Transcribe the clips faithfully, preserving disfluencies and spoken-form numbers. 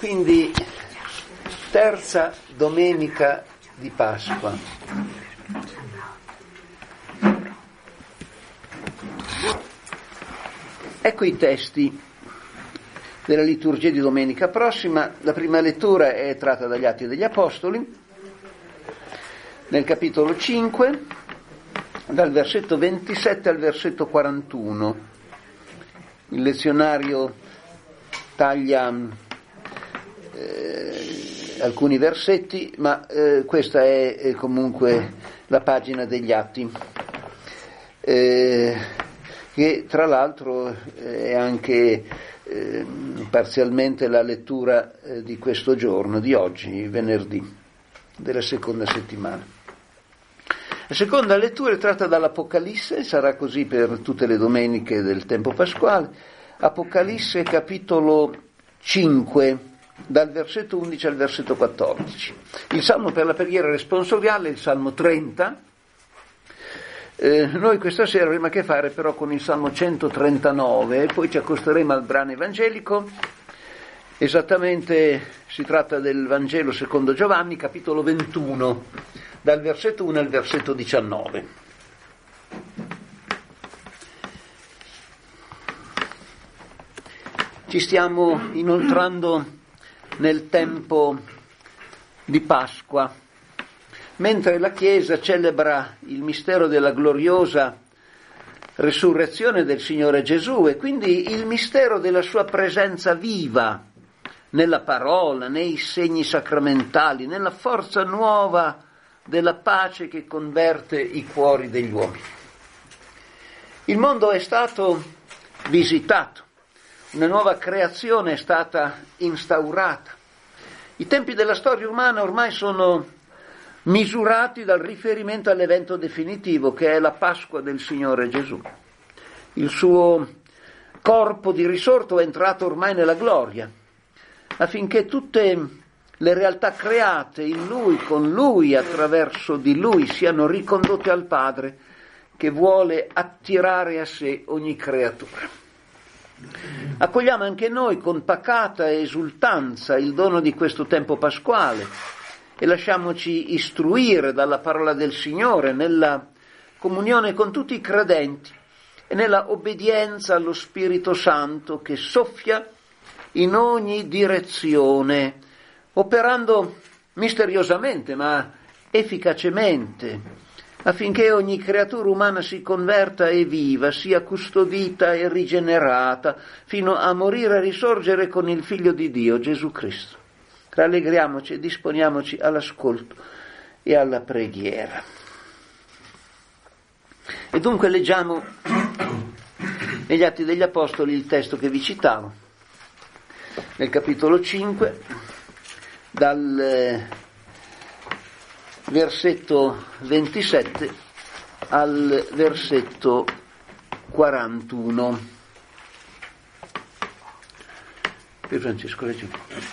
quindi terza domenica di Pasqua. Ecco i testi della liturgia di domenica prossima. La prima lettura è tratta dagli Atti degli Apostoli, nel capitolo cinque, dal versetto ventisette al versetto quarantuno. Il lezionario taglia eh, alcuni versetti, ma eh, questa è, è comunque la pagina degli Atti, eh, che tra l'altro è anche eh, parzialmente la lettura eh, di questo giorno, di oggi, venerdì, della seconda settimana. La seconda lettura è tratta dall'Apocalisse, sarà così per tutte le domeniche del tempo pasquale. Apocalisse capitolo cinque, dal versetto undici al versetto quattordici. Il salmo per la preghiera responsoriale è il salmo trenta. Eh, noi questa sera avremo a che fare però con il salmo centotrentanove e poi ci accosteremo al brano evangelico. Esattamente si tratta del Vangelo secondo Giovanni, capitolo ventuno, dal versetto uno al versetto diciannove. Ci stiamo inoltrando nel tempo di Pasqua, mentre la Chiesa celebra il mistero della gloriosa resurrezione del Signore Gesù e quindi il mistero della sua presenza viva nella parola, nei segni sacramentali, nella forza nuova della pace che converte i cuori degli uomini. Il mondo è stato visitato, una nuova creazione è stata instaurata. I tempi della storia umana ormai sono misurati dal riferimento all'evento definitivo che è la Pasqua del Signore Gesù. Il suo corpo di risorto è entrato ormai nella gloria, affinché tutte le realtà create in Lui, con Lui, attraverso di Lui, siano ricondotte al Padre che vuole attirare a sé ogni creatura. Accogliamo anche noi con pacata esultanza il dono di questo tempo pasquale e lasciamoci istruire dalla parola del Signore nella comunione con tutti i credenti e nella obbedienza allo Spirito Santo che soffia in ogni direzione, operando misteriosamente ma efficacemente, affinché ogni creatura umana si converta e viva, sia custodita e rigenerata, fino a morire e risorgere con il Figlio di Dio, Gesù Cristo. Rallegriamoci e disponiamoci all'ascolto e alla preghiera. E dunque leggiamo negli Atti degli Apostoli il testo che vi citavo, nel capitolo cinque, dal eh, versetto ventisette al versetto quarantuno. Per Francesco, leggi.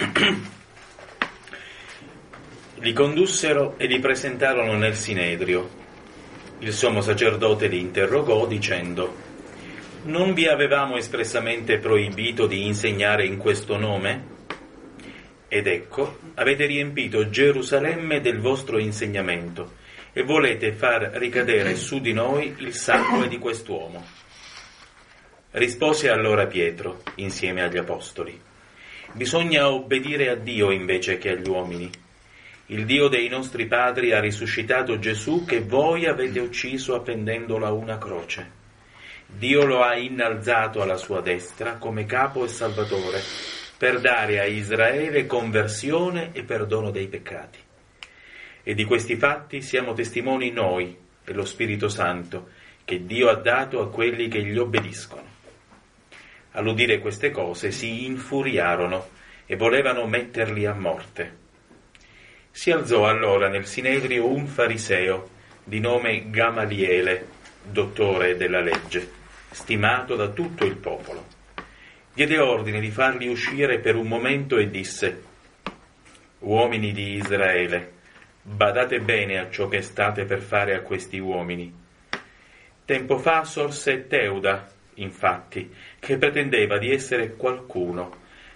Li condussero e li presentarono nel Sinedrio. Il sommo sacerdote li interrogò dicendo: non vi avevamo espressamente proibito di insegnare in questo nome? Ed ecco, avete riempito Gerusalemme del vostro insegnamento e volete far ricadere su di noi il sangue di quest'uomo. Rispose allora Pietro, insieme agli apostoli: bisogna obbedire a Dio invece che agli uomini. Il Dio dei nostri padri ha risuscitato Gesù che voi avete ucciso appendendolo a una croce. Dio lo ha innalzato alla sua destra come capo e salvatore, per dare a Israele conversione e perdono dei peccati. E di questi fatti siamo testimoni noi e lo Spirito Santo, che Dio ha dato a quelli che gli obbediscono. All'udire queste cose si infuriarono e volevano metterli a morte. Si alzò allora nel Sinedrio un fariseo di nome Gamaliele, dottore della legge, stimato da tutto il popolo. Diede ordine di farli uscire per un momento e disse: uomini di Israele, badate bene a ciò che state per fare a questi uomini. Tempo fa sorse Teuda, infatti, che pretendeva di essere qualcuno,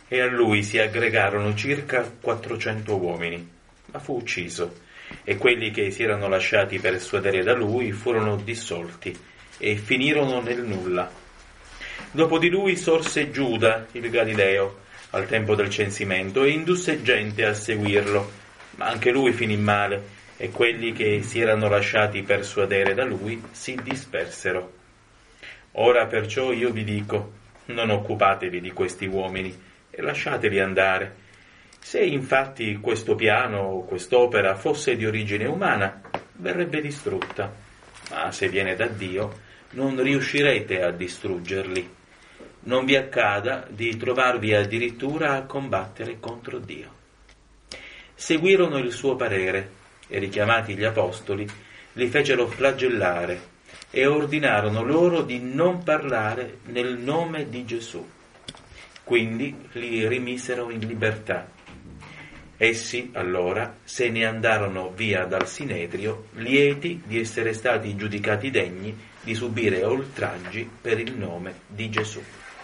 e a lui si aggregarono circa quattrocento uomini, ma fu ucciso, e quelli che si erano lasciati persuadere da lui furono dissolti e finirono nel nulla. Dopo di lui sorse Giuda il Galileo al tempo del censimento e indusse gente a seguirlo, ma anche lui finì male, e quelli che si erano lasciati persuadere da lui si dispersero. Ora perciò io vi dico, non occupatevi di questi uomini e lasciateli andare. Se infatti questo piano o quest'opera fosse di origine umana, verrebbe distrutta, ma se viene da Dio, non riuscirete a distruggerli. Non vi accada di trovarvi addirittura a combattere contro Dio. Seguirono il suo parere e, richiamati gli apostoli, li fecero flagellare e ordinarono loro di non parlare nel nome di Gesù. Quindi li rimisero in libertà. Essi allora se ne andarono via dal Sinedrio, lieti di essere stati giudicati degni di subire oltraggi per il nome di Gesù.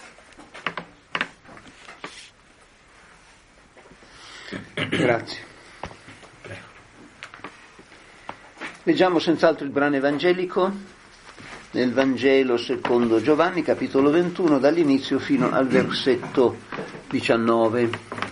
Grazie. Leggiamo senz'altro il brano evangelico nel Vangelo secondo Giovanni, capitolo ventuno, dall'inizio fino al versetto diciannove.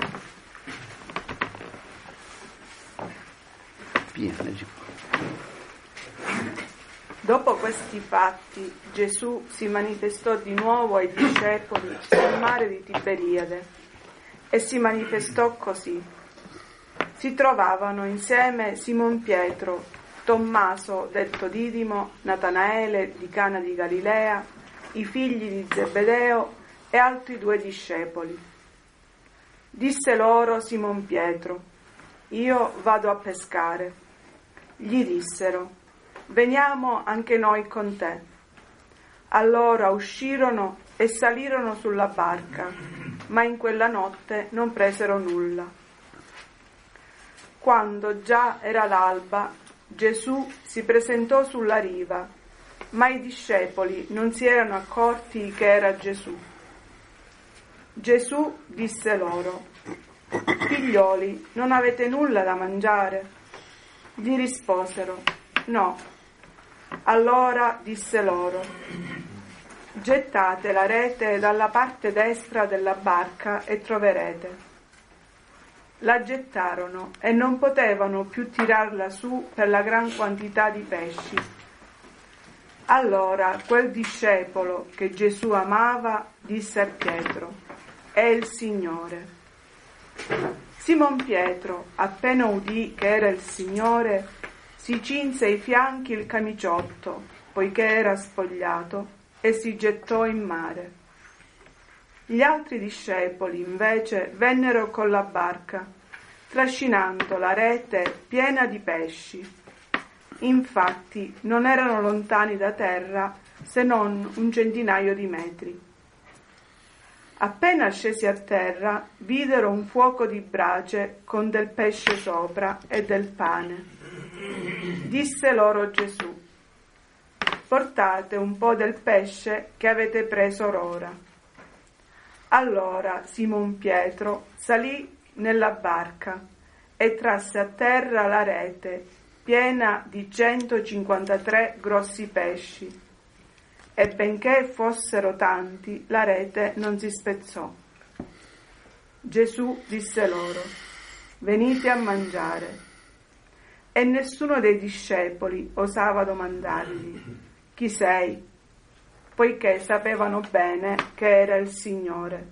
Dopo questi fatti, Gesù si manifestò di nuovo ai discepoli sul mare di Tiberiade e si manifestò così. Si trovavano insieme Simon Pietro, Tommaso detto Didimo, Natanaele di Cana di Galilea, i figli di Zebedeo e altri due discepoli. Disse loro Simon Pietro: io vado a pescare. Gli dissero: veniamo anche noi con te. Allora uscirono e salirono sulla barca, ma in quella notte non presero nulla. Quando già era l'alba, Gesù si presentò sulla riva, ma i discepoli non si erano accorti che era Gesù. Gesù disse loro: figlioli, non avete nulla da mangiare? Gli risposero: no. Allora disse loro: gettate la rete dalla parte destra della barca e troverete. La gettarono e non potevano più tirarla su per la gran quantità di pesci. Allora quel discepolo che Gesù amava disse a Pietro: è il Signore. Simon Pietro, appena udì che era il Signore, si cinse ai fianchi il camiciotto, poiché era spogliato, e si gettò in mare. Gli altri discepoli, invece, vennero con la barca, trascinando la rete piena di pesci. Infatti non erano lontani da terra se non un centinaio di metri. Appena scesi a terra, videro un fuoco di brace con del pesce sopra e del pane. Disse loro Gesù: portate un po' del pesce che avete preso orora. Allora Simon Pietro salì nella barca e trasse a terra la rete piena di centocinquantatré grossi pesci, e benché fossero tanti, la rete non si spezzò. Gesù disse loro: venite a mangiare. E nessuno dei discepoli osava domandargli: chi sei? Poiché sapevano bene che era il Signore.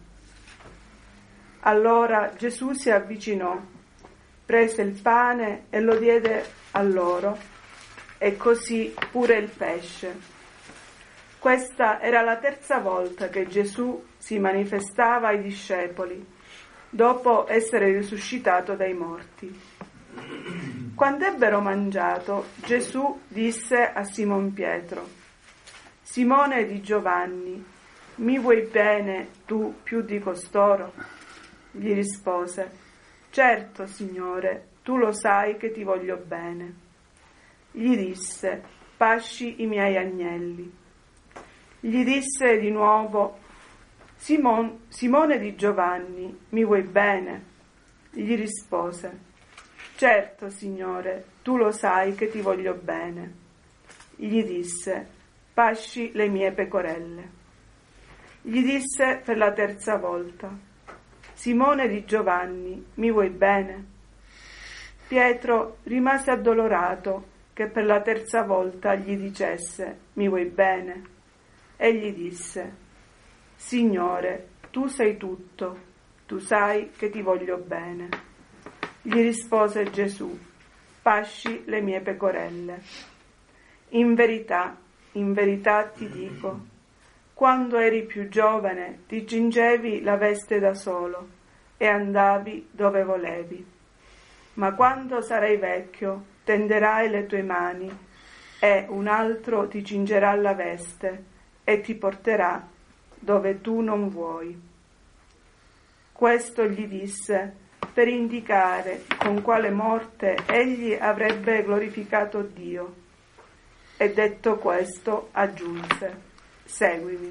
Allora Gesù si avvicinò, prese il pane e lo diede a loro, e così pure il pesce. Questa era la terza volta che Gesù si manifestava ai discepoli, dopo essere risuscitato dai morti. Quando ebbero mangiato, Gesù disse a Simon Pietro: Simone di Giovanni, mi vuoi bene tu più di costoro? Gli rispose: certo, Signore, tu lo sai che ti voglio bene. Gli disse: pasci i miei agnelli. Gli disse di nuovo: Simon, Simone di Giovanni, mi vuoi bene? Gli rispose, certo, Signore, tu lo sai che ti voglio bene. Gli disse, pasci le mie pecorelle. Gli disse per la terza volta, Simone di Giovanni, mi vuoi bene? Pietro rimase addolorato che per la terza volta gli dicesse, mi vuoi bene? E gli disse, Signore, tu sei tutto, tu sai che ti voglio bene. Gli rispose Gesù, pasci le mie pecorelle. In verità, in verità ti dico, quando eri più giovane ti cingevi la veste da solo e andavi dove volevi. Ma quando sarai vecchio tenderai le tue mani e un altro ti cingerà la veste e ti porterà dove tu non vuoi. Questo gli disse per indicare con quale morte egli avrebbe glorificato Dio. E detto questo aggiunse, seguimi.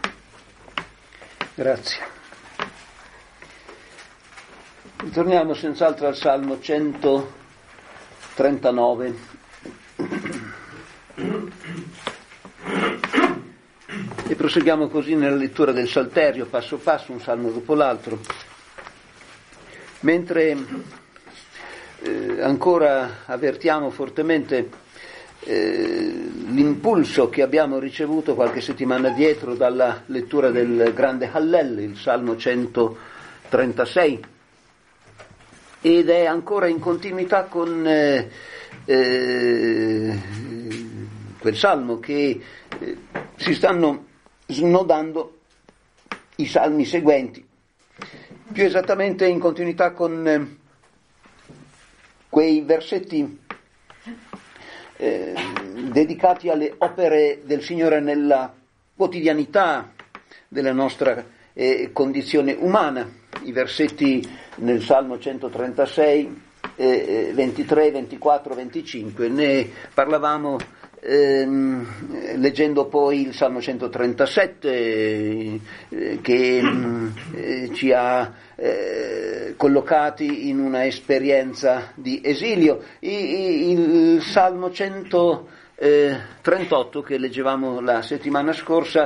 Grazie. Torniamo senz'altro al Salmo centotrentanove. E proseguiamo così nella lettura del Salterio, passo passo, un salmo dopo l'altro. Mentre eh, ancora avvertiamo fortemente eh, l'impulso che abbiamo ricevuto qualche settimana dietro dalla lettura del grande Hallel, il Salmo centotrentasei, ed è ancora in continuità con eh, eh, quel salmo che eh, si stanno snodando i salmi seguenti, più esattamente in continuità con eh, quei versetti eh, dedicati alle opere del Signore nella quotidianità della nostra eh, condizione umana. I versetti nel Salmo centotrentasei, eh, ventitré, ventiquattro, venticinque, ne parlavamo ehm, leggendo poi il Salmo centotrentasette eh, che eh, ci ha eh, collocati in una esperienza di esilio. I, il Salmo centotrentotto che leggevamo la settimana scorsa,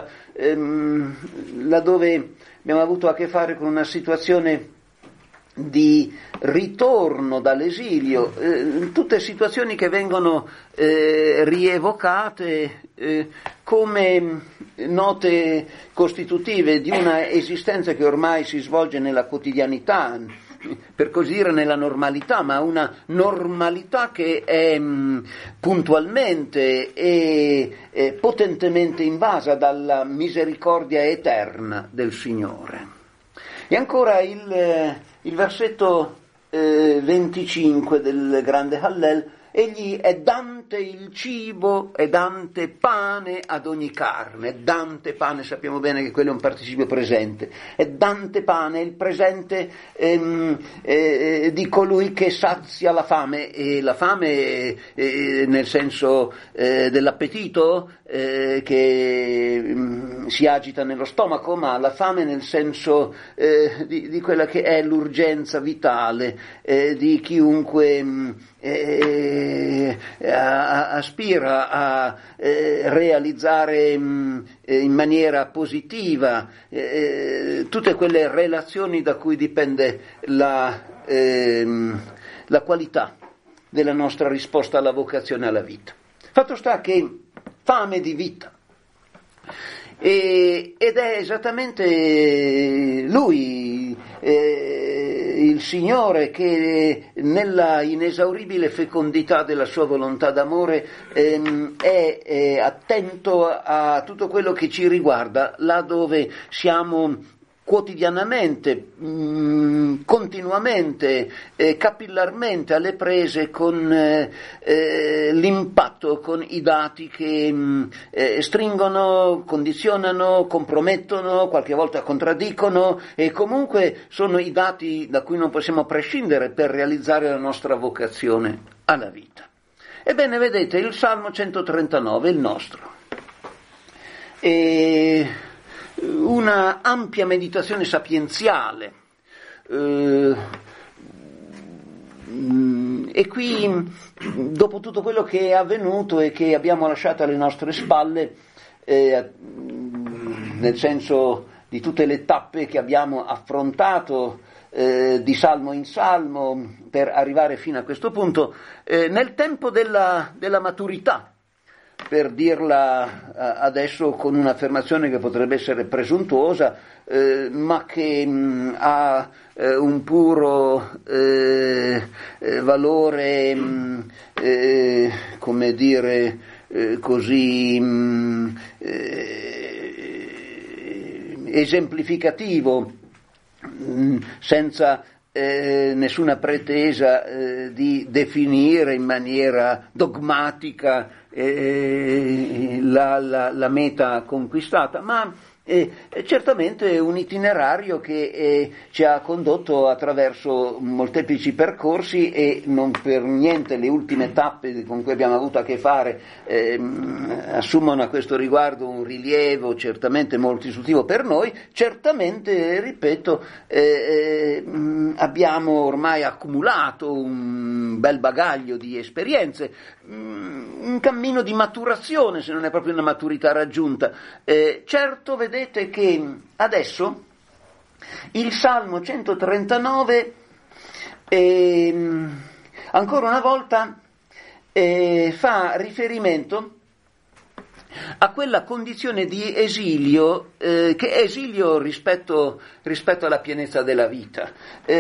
ehm, laddove abbiamo avuto a che fare con una situazione di ritorno dall'esilio, eh, tutte situazioni che vengono eh, rievocate eh, come note costitutive di una esistenza che ormai si svolge nella quotidianità, per così dire nella normalità, ma una normalità che è mh, puntualmente e, e potentemente invasa dalla misericordia eterna del Signore. E ancora il, il versetto eh, venticinque del grande Hallel, egli è dante il cibo, è dante pane ad ogni carne. È dante pane, sappiamo bene che quello è un participio presente, è dante pane, il presente ehm, eh, di colui che sazia la fame, e la fame eh, nel senso eh, dell'appetito eh, che mh, si agita nello stomaco, ma la fame nel senso eh, di, di quella che è l'urgenza vitale eh, di chiunque mh, Eh, a, aspira a eh, realizzare mh, in maniera positiva eh, tutte quelle relazioni da cui dipende la, eh, la qualità della nostra risposta alla vocazione alla vita. Fatto sta che fame di vita, e, ed è esattamente Lui, eh, il Signore, che nella inesauribile fecondità della sua volontà d'amore ehm, è, è attento a tutto quello che ci riguarda, là dove siamo quotidianamente, mh, continuamente, eh, capillarmente alle prese con eh, eh, l'impatto, con i dati che mh, eh, stringono, condizionano, compromettono, qualche volta contraddicono, e comunque sono i dati da cui non possiamo prescindere per realizzare la nostra vocazione alla vita. Ebbene, vedete, il Salmo centotrentanove, il nostro, e una ampia meditazione sapienziale. Eh, e qui, dopo tutto quello che è avvenuto e che abbiamo lasciato alle nostre spalle, eh, nel senso di tutte le tappe che abbiamo affrontato eh, di salmo in salmo per arrivare fino a questo punto, eh, nel tempo della, della maturità, per dirla adesso con un'affermazione che potrebbe essere presuntuosa, eh, ma che mh, ha eh, un puro eh, eh, valore, mh, eh, come dire, eh, così mh, eh, esemplificativo, mh, senza Eh, nessuna pretesa eh, di definire in maniera dogmatica eh, la, la, la meta conquistata, ma eh, certamente un itinerario che eh, ci ha condotto attraverso molteplici percorsi, e non per niente le ultime tappe con cui abbiamo avuto a che fare eh, assumono a questo riguardo un rilievo certamente molto istruttivo per noi. Certamente, ripeto, eh, eh, abbiamo ormai accumulato un bel bagaglio di esperienze, un cammino di maturazione, se non è proprio una maturità raggiunta. Eh, certo, vedete che adesso il Salmo centotrentanove eh, ancora una volta eh, fa riferimento a quella condizione di esilio, eh, che è esilio rispetto, rispetto alla pienezza della vita,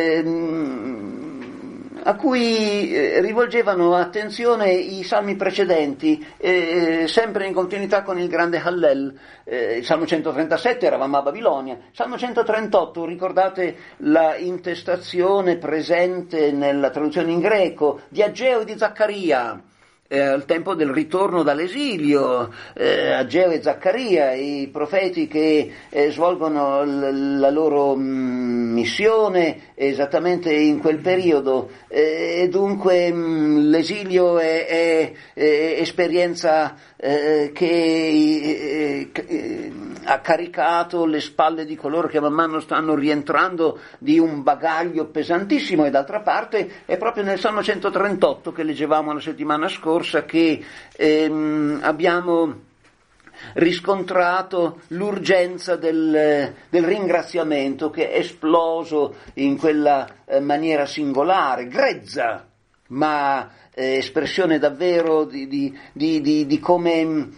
eh, a cui eh, rivolgevano attenzione i salmi precedenti, eh, sempre in continuità con il grande Hallel. Eh, il Salmo centotrentasette, eravamo a Babilonia. Il Salmo centotrentotto, ricordate la intestazione presente nella traduzione in greco di Ageo e di Zaccaria, Eh, al tempo del ritorno dall'esilio, eh, Ageo e Zaccaria, i profeti che eh, svolgono l- la loro mh, missione esattamente in quel periodo, eh, e dunque mh, l'esilio è, è, è esperienza eh, che eh, eh, ha caricato le spalle di coloro che man mano stanno rientrando di un bagaglio pesantissimo, e d'altra parte è proprio nel Salmo centotrentotto che leggevamo la settimana scorsa che ehm, abbiamo riscontrato l'urgenza del, del ringraziamento, che è esploso in quella eh, maniera singolare, grezza, ma eh, espressione davvero di, di, di, di, di come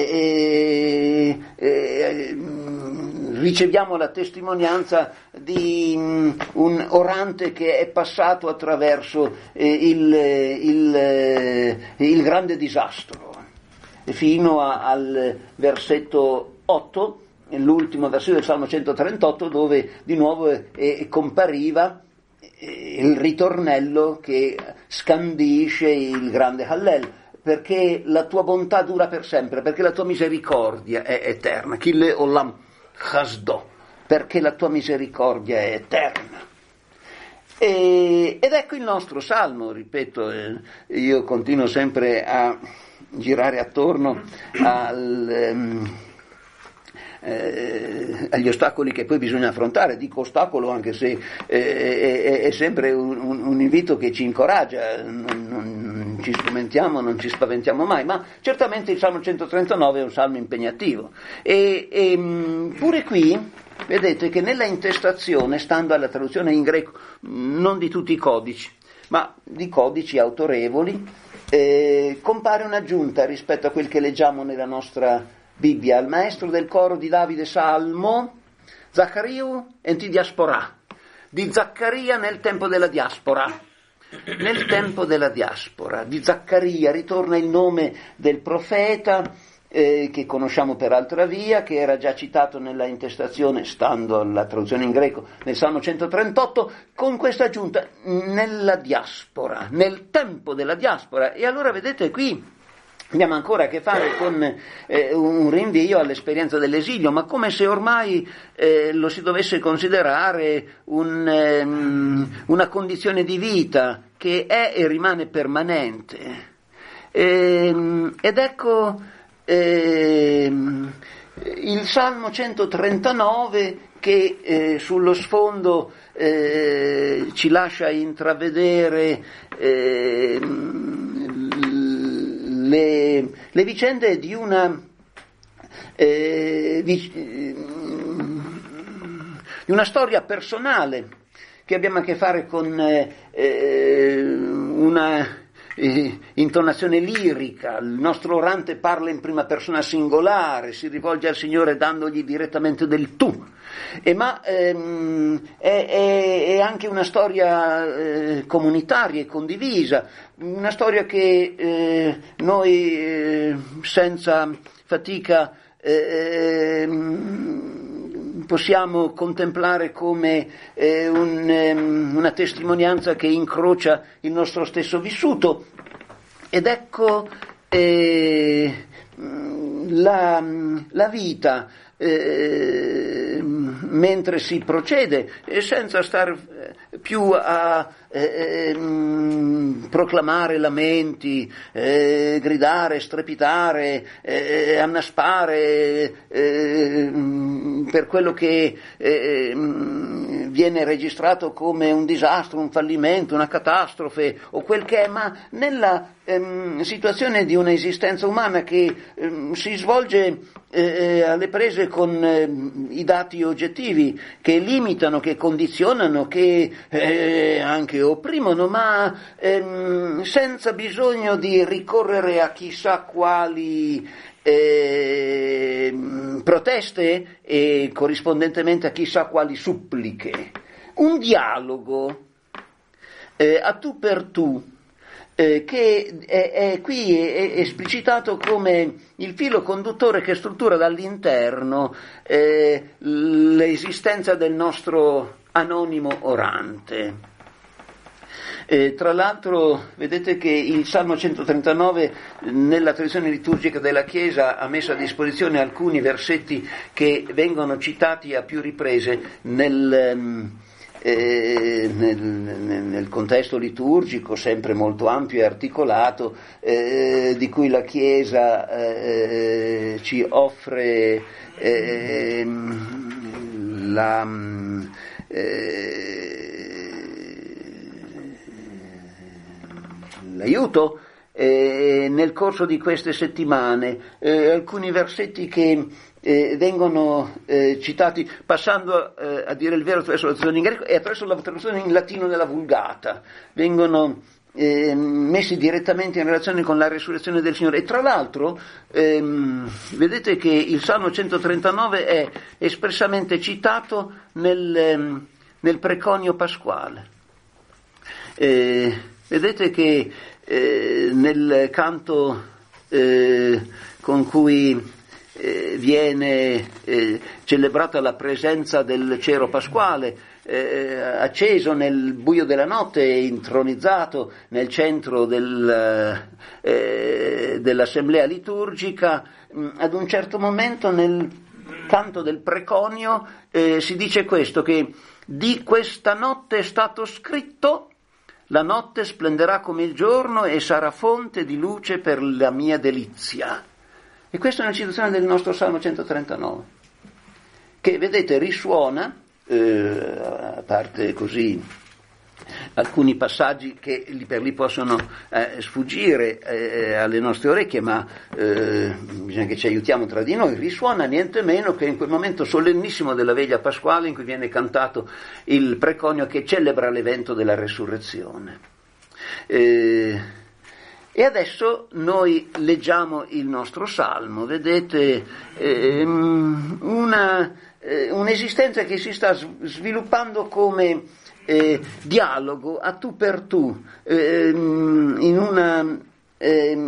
eh, eh, riceviamo la testimonianza di um, un orante che è passato attraverso eh, il, il, eh, il grande disastro, fino a, al versetto otto, l'ultimo versetto del Salmo centotrentotto, dove di nuovo eh, compariva il ritornello che scandisce il grande Hallel, perché la tua bontà dura per sempre, perché la tua misericordia è eterna. Kille olam chasdo, perché la tua misericordia è eterna. E, ed ecco il nostro salmo, ripeto, eh, io continuo sempre a girare attorno al... Um, Eh, agli ostacoli che poi bisogna affrontare. Dico ostacolo anche se eh, è, è sempre un, un, un invito che ci incoraggia, non, non ci spaventiamo, non ci spaventiamo mai, ma certamente il Salmo centotrentanove è un salmo impegnativo, e, e pure qui vedete che nella intestazione, stando alla traduzione in greco, non di tutti i codici, ma di codici autorevoli, eh, compare un'aggiunta rispetto a quel che leggiamo nella nostra Bibbia. Il maestro del coro di Davide Salmo, Zaccariu enti diaspora, di Zaccaria nel tempo della diaspora. Nel tempo della diaspora di Zaccaria ritorna il nome del profeta eh, che conosciamo per altra via, che era già citato nella intestazione, stando alla traduzione in greco, nel Salmo centotrentotto, con questa aggiunta: nella diaspora, nel tempo della diaspora. E allora vedete qui abbiamo ancora a che fare con eh, un rinvio all'esperienza dell'esilio, ma come se ormai eh, lo si dovesse considerare un, ehm, una condizione di vita che è e rimane permanente. E, ed ecco, ehm, il Salmo centotrentanove che eh, sullo sfondo eh, ci lascia intravedere eh, le, le vicende di una eh, di, di una storia personale che abbiamo a che fare con eh, una eh, intonazione lirica. Il nostro orante parla in prima persona singolare, si rivolge al Signore dandogli direttamente del tu, e, ma ehm, è, è, è anche una storia eh, comunitaria e condivisa, una storia che eh, noi eh, senza fatica eh, possiamo contemplare come eh, un, um, una testimonianza che incrocia il nostro stesso vissuto. Ed ecco eh, la, la vita eh, mentre si procede, eh, senza stare più a eh, eh, proclamare lamenti, eh, gridare, strepitare, eh, annaspare eh, per quello che eh, viene registrato come un disastro, un fallimento, una catastrofe o quel che è, ma nella ehm, situazione di un'esistenza umana che ehm, si svolge eh, alle prese con eh, i dati oggettivi che limitano, che condizionano, che eh, anche opprimono, ma ehm, senza bisogno di ricorrere a chissà quali eh, proteste e corrispondentemente a chissà quali suppliche. Un dialogo eh, a tu per tu eh, che è, è qui è, è esplicitato come il filo conduttore che struttura dall'interno eh, l'esistenza del nostro anonimo orante. Eh, tra l'altro vedete che il Salmo centotrentanove nella tradizione liturgica della Chiesa ha messo a disposizione alcuni versetti che vengono citati a più riprese nel, eh, nel, nel contesto liturgico sempre molto ampio e articolato eh, di cui la Chiesa eh, ci offre eh, la eh, l'aiuto eh, nel corso di queste settimane, eh, alcuni versetti che eh, vengono eh, citati passando eh, a dire il vero attraverso la traduzione in greco e attraverso la traduzione in latino della Vulgata, vengono eh, messi direttamente in relazione con la resurrezione del Signore. E tra l'altro ehm, vedete che il Salmo centotrentanove è espressamente citato nel, ehm, nel preconio pasquale. Eh, Vedete che eh, nel canto eh, con cui eh, viene eh, celebrata la presenza del cero pasquale, eh, acceso nel buio della notte e intronizzato nel centro del, eh, dell'assemblea liturgica, mh, ad un certo momento nel canto del preconio eh, si dice questo, che di questa notte è stato scritto: la notte splenderà come il giorno e sarà fonte di luce per la mia delizia. E questa è una citazione del nostro Salmo centotrentanove, che vedete risuona, eh, a parte così alcuni passaggi che lì per lì possono eh, sfuggire eh, alle nostre orecchie, ma eh, bisogna che ci aiutiamo tra di noi, risuona niente meno che in quel momento solennissimo della veglia pasquale in cui viene cantato il preconio che celebra l'evento della resurrezione. Eh, e adesso noi leggiamo il nostro salmo, vedete eh, una, eh, un'esistenza che si sta sviluppando come Eh, dialogo a tu per tu, eh, in una eh,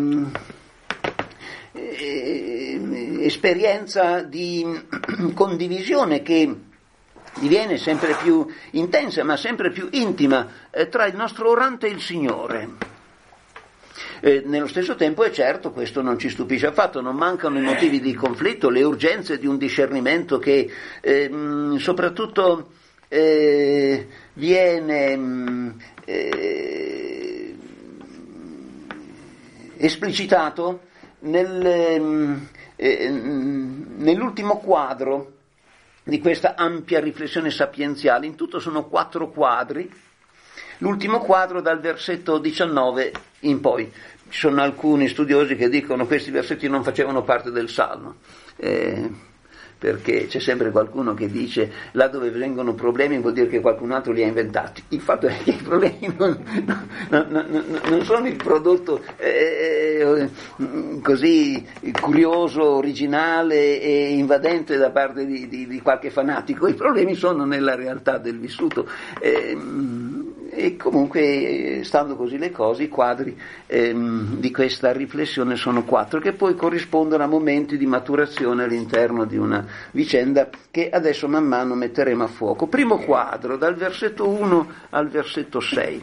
eh, esperienza di condivisione che diviene sempre più intensa ma sempre più intima eh, tra il nostro orante e il Signore. Eh, nello stesso tempo è certo, questo non ci stupisce affatto, non mancano i motivi di conflitto, le urgenze di un discernimento che eh, soprattutto Eh, viene eh, esplicitato nel, eh, nell'ultimo quadro di questa ampia riflessione sapienziale, in tutto sono quattro quadri, l'ultimo quadro dal versetto diciannove in poi. Ci sono alcuni studiosi che dicono che questi versetti non facevano parte del Salmo, eh, perché c'è sempre qualcuno che dice là dove vengono problemi vuol dire che qualcun altro li ha inventati. Il fatto è che i problemi non, non, non, non sono il prodotto eh, così curioso, originale e invadente da parte di, di, di qualche fanatico, i problemi sono nella realtà del vissuto. Eh, E comunque, stando così le cose, i quadri ehm, di questa riflessione sono quattro, che poi corrispondono a momenti di maturazione all'interno di una vicenda che adesso man mano metteremo a fuoco. Primo quadro, dal versetto uno al versetto sei.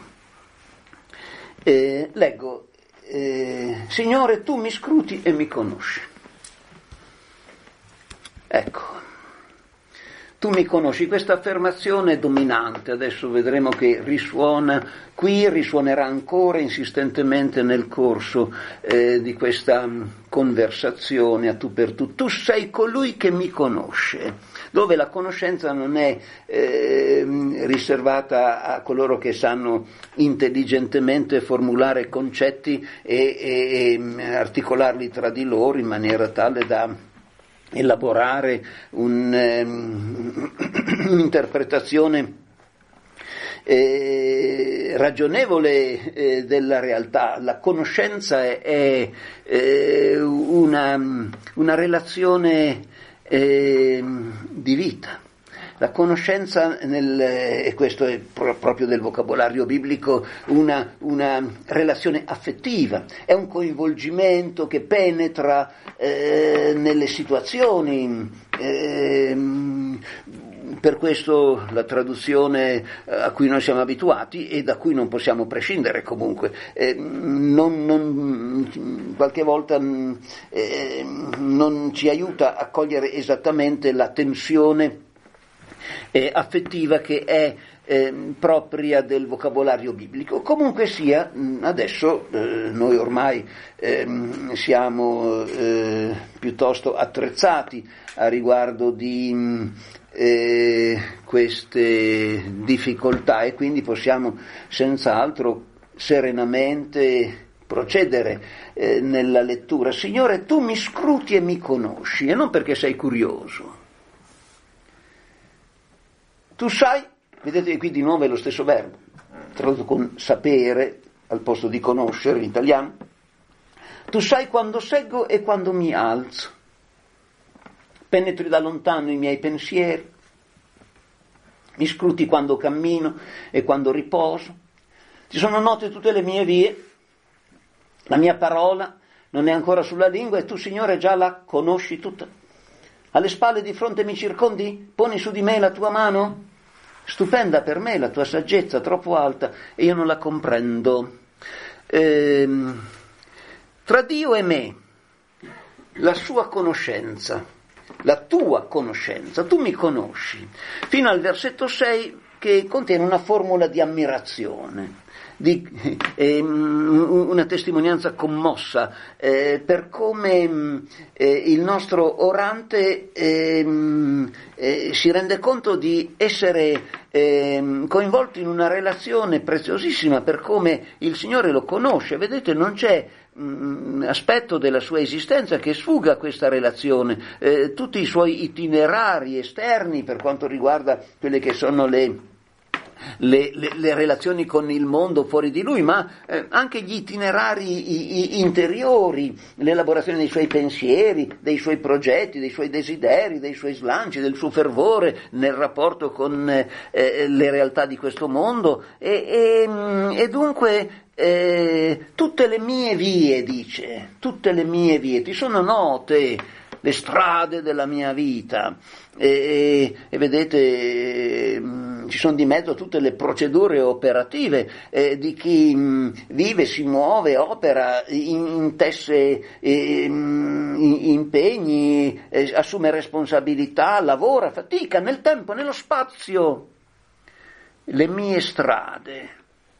Eh, leggo, eh, Signore, tu mi scruti e mi conosci. Ecco. Tu mi conosci, questa affermazione è dominante, adesso vedremo che risuona qui, risuonerà ancora insistentemente nel corso eh, di questa conversazione a tu per tu. Tu sei colui che mi conosce, dove la conoscenza non è eh, riservata a coloro che sanno intelligentemente formulare concetti e, e, e articolarli tra di loro in maniera tale da elaborare un, um, un'interpretazione eh, ragionevole eh, della realtà. La conoscenza è, è eh, una, una relazione eh, di vita. La conoscenza, nel, e questo è pro, proprio del vocabolario biblico, una, una relazione affettiva, è un coinvolgimento che penetra eh, nelle situazioni, eh, per questo la traduzione a cui noi siamo abituati e da cui non possiamo prescindere comunque, eh, non, non, qualche volta eh, non ci aiuta a cogliere esattamente la tensione Eh, affettiva che è eh, propria del vocabolario biblico. Comunque sia, mh, adesso eh, noi ormai eh, siamo eh, piuttosto attrezzati a riguardo di mh, eh, queste difficoltà e quindi possiamo senz'altro serenamente procedere eh, nella lettura. Signore, tu mi scruti e mi conosci, e non perché sei curioso. Tu sai, vedete qui di nuovo è lo stesso verbo, tradotto con sapere al posto di conoscere in italiano. Tu sai quando seggo e quando mi alzo, penetri da lontano i miei pensieri, mi scruti quando cammino e quando riposo, ti sono note tutte le mie vie, la mia parola non è ancora sulla lingua e tu, Signore, già la conosci tutta. Alle spalle di fronte mi circondi, poni su di me la tua mano. Stupenda per me la tua saggezza, troppo alta, e io non la comprendo. Ehm, tra Dio e me, la sua conoscenza, la tua conoscenza, tu mi conosci, fino al versetto sei che contiene una formula di ammirazione, di eh, una testimonianza commossa eh, per come eh, il nostro orante eh, eh, si rende conto di essere eh, coinvolto in una relazione preziosissima, per come il Signore lo conosce. Vedete, non c'è mh, aspetto della sua esistenza che sfugga a questa relazione, eh, tutti i suoi itinerari esterni per quanto riguarda quelle che sono le Le, le, le relazioni con il mondo fuori di lui, ma eh, anche gli itinerari i, i interiori, l'elaborazione dei suoi pensieri, dei suoi progetti, dei suoi desideri, dei suoi slanci, del suo fervore nel rapporto con eh, le realtà di questo mondo e, e, e dunque eh, tutte le mie vie, dice, tutte le mie vie ti sono note, le strade della mia vita e, e, e vedete eh, ci sono di mezzo tutte le procedure operative eh, di chi mh, vive, si muove, opera, intesse eh, impegni, eh, assume responsabilità, lavora, fatica nel tempo, nello spazio, le mie strade.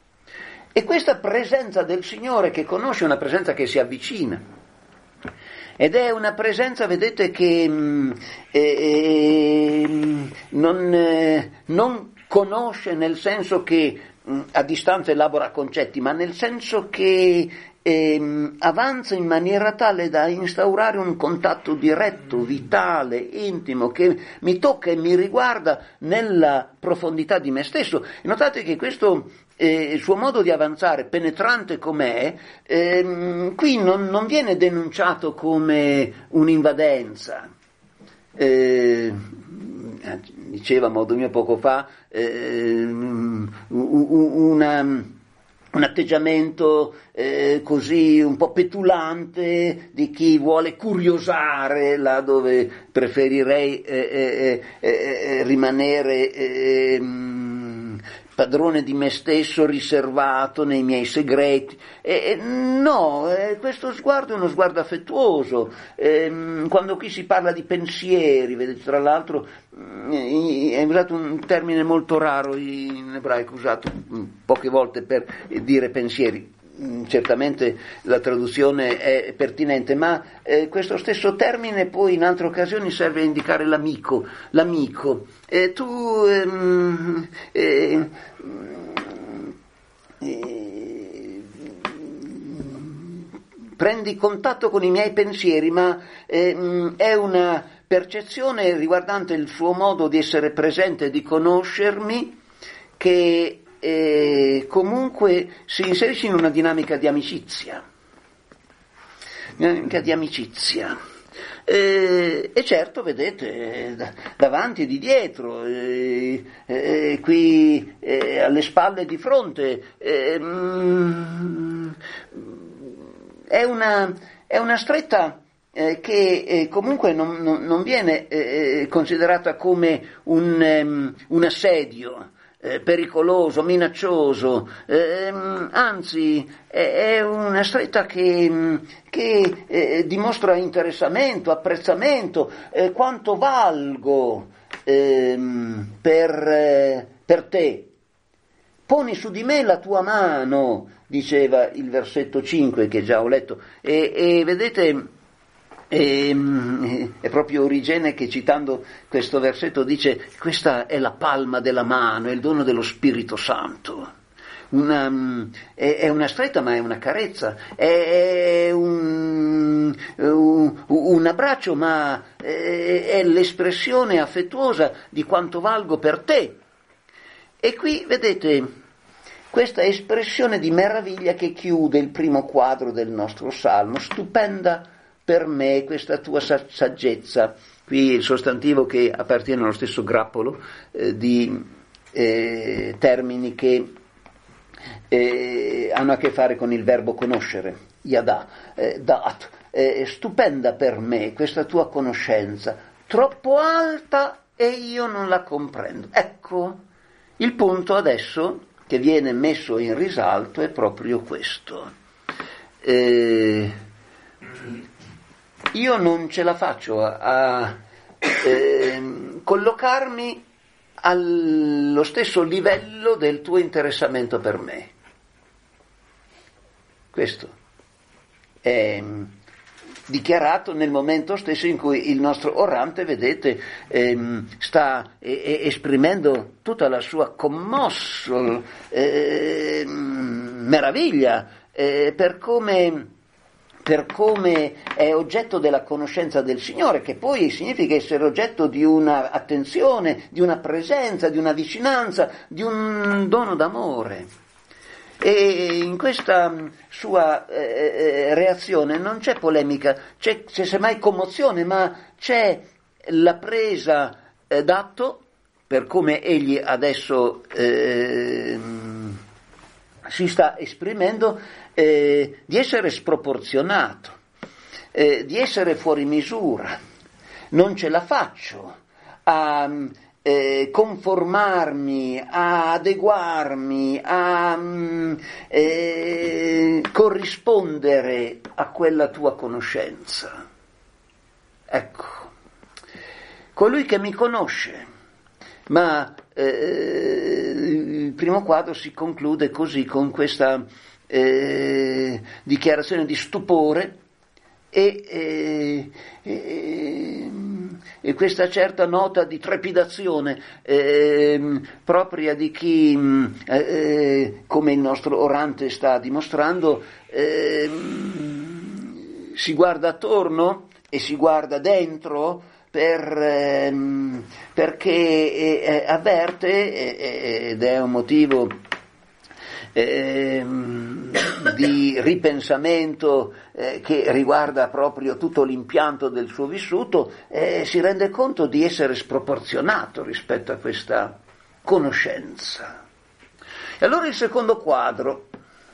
E questa presenza del Signore che conosce è una presenza che si avvicina. Ed è una presenza, vedete, che mh, eh, non, eh, non conosce nel senso che mh, a distanza elabora concetti, ma nel senso che eh, avanza in maniera tale da instaurare un contatto diretto, vitale, intimo, che mi tocca e mi riguarda nella profondità di me stesso. Notate che questo Eh, il suo modo di avanzare, penetrante com'è, ehm, qui non, non viene denunciato come un'invadenza. Eh, diceva a modo mio poco fa, eh, una, un atteggiamento eh, così un po' petulante di chi vuole curiosare là dove preferirei eh, eh, eh, rimanere eh, padrone di me stesso, riservato nei miei segreti. E, no, eh, questo sguardo è uno sguardo affettuoso. Eh, quando qui si parla di pensieri, vedete, tra l'altro eh, è usato un termine molto raro in ebraico, usato poche volte per dire pensieri. Certamente la traduzione è pertinente, ma eh, questo stesso termine poi in altre occasioni serve a indicare l'amico, l'amico. Eh, tu ehm, eh, eh, prendi contatto con i miei pensieri, ma eh, è una percezione riguardante il suo modo di essere presente, di conoscermi, che e comunque si inserisce in una dinamica di amicizia, dinamica di amicizia. E, e certo, vedete, da, davanti e di dietro, e, e, qui e, alle spalle e di fronte, e, mm, è una, è una stretta eh, che eh, comunque non, non, non viene eh, considerata come un, um, un assedio Eh, pericoloso, minaccioso, eh, anzi è, è una stretta che, che eh, dimostra interessamento, apprezzamento, eh, quanto valgo eh, per, eh, per te. Poni su di me la tua mano, diceva il versetto cinque che già ho letto, e, e vedete, E, è proprio Origene che, citando questo versetto, dice: questa è la palma della mano, è il dono dello Spirito Santo. Una, è, è una stretta, ma è una carezza, è un, un, un abbraccio, ma è, è l'espressione affettuosa di quanto valgo per te. E qui vedete questa espressione di meraviglia che chiude il primo quadro del nostro salmo: stupenda per me questa tua saggezza. Qui il sostantivo che appartiene allo stesso grappolo eh, di eh, termini che eh, hanno a che fare con il verbo conoscere, yada, eh, dat, eh, stupenda per me questa tua conoscenza, troppo alta e io non la comprendo. Ecco, il punto adesso che viene messo in risalto è proprio questo. Eh, Io non ce la faccio a, a eh, collocarmi allo stesso livello del tuo interessamento per me. Questo è dichiarato nel momento stesso in cui il nostro orante, vedete, ehm, sta eh, esprimendo tutta la sua commosso eh, meraviglia eh, per come per come è oggetto della conoscenza del Signore, che poi significa essere oggetto di una attenzione, di una presenza, di una vicinanza, di un dono d'amore. E in questa sua eh, reazione non c'è polemica, c'è, c'è semmai commozione, ma c'è la presa eh, d'atto, per come egli adesso eh, si sta esprimendo, Eh, di essere sproporzionato, eh, di essere fuori misura. Non ce la faccio a eh, conformarmi, a adeguarmi, a eh, corrispondere a quella tua conoscenza. Ecco, colui che mi conosce, ma eh, il primo quadro si conclude così, con questa Eh, dichiarazione di stupore e, e, e, e questa certa nota di trepidazione eh, propria di chi, eh, come il nostro orante sta dimostrando, eh, si guarda attorno e si guarda dentro per, ehm, perché eh, avverte, eh, ed è un motivo eh, di ripensamento eh, che riguarda proprio tutto l'impianto del suo vissuto, eh, si rende conto di essere sproporzionato rispetto a questa conoscenza. E allora il secondo quadro,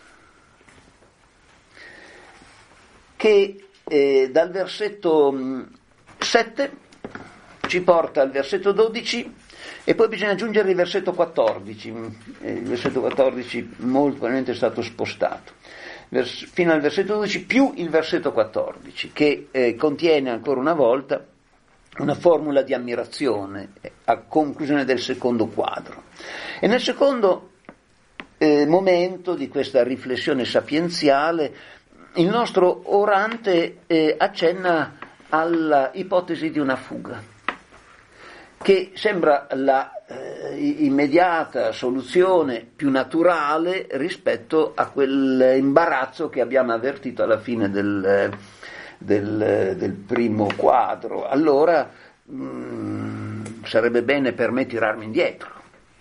che eh, dal versetto sette ci porta al versetto dodici e poi bisogna aggiungere il versetto quattordici. Il versetto quattordici molto probabilmente è stato spostato Vers- fino al versetto dodici più il versetto quattordici, che eh, contiene ancora una volta una formula di ammirazione a conclusione del secondo quadro. E nel secondo eh, momento di questa riflessione sapienziale il nostro orante eh, accenna alla ipotesi di una fuga, che sembra la eh, immediata soluzione più naturale rispetto a quell'imbarazzo che abbiamo avvertito alla fine del, del, del primo quadro. Allora mh, sarebbe bene per me tirarmi indietro.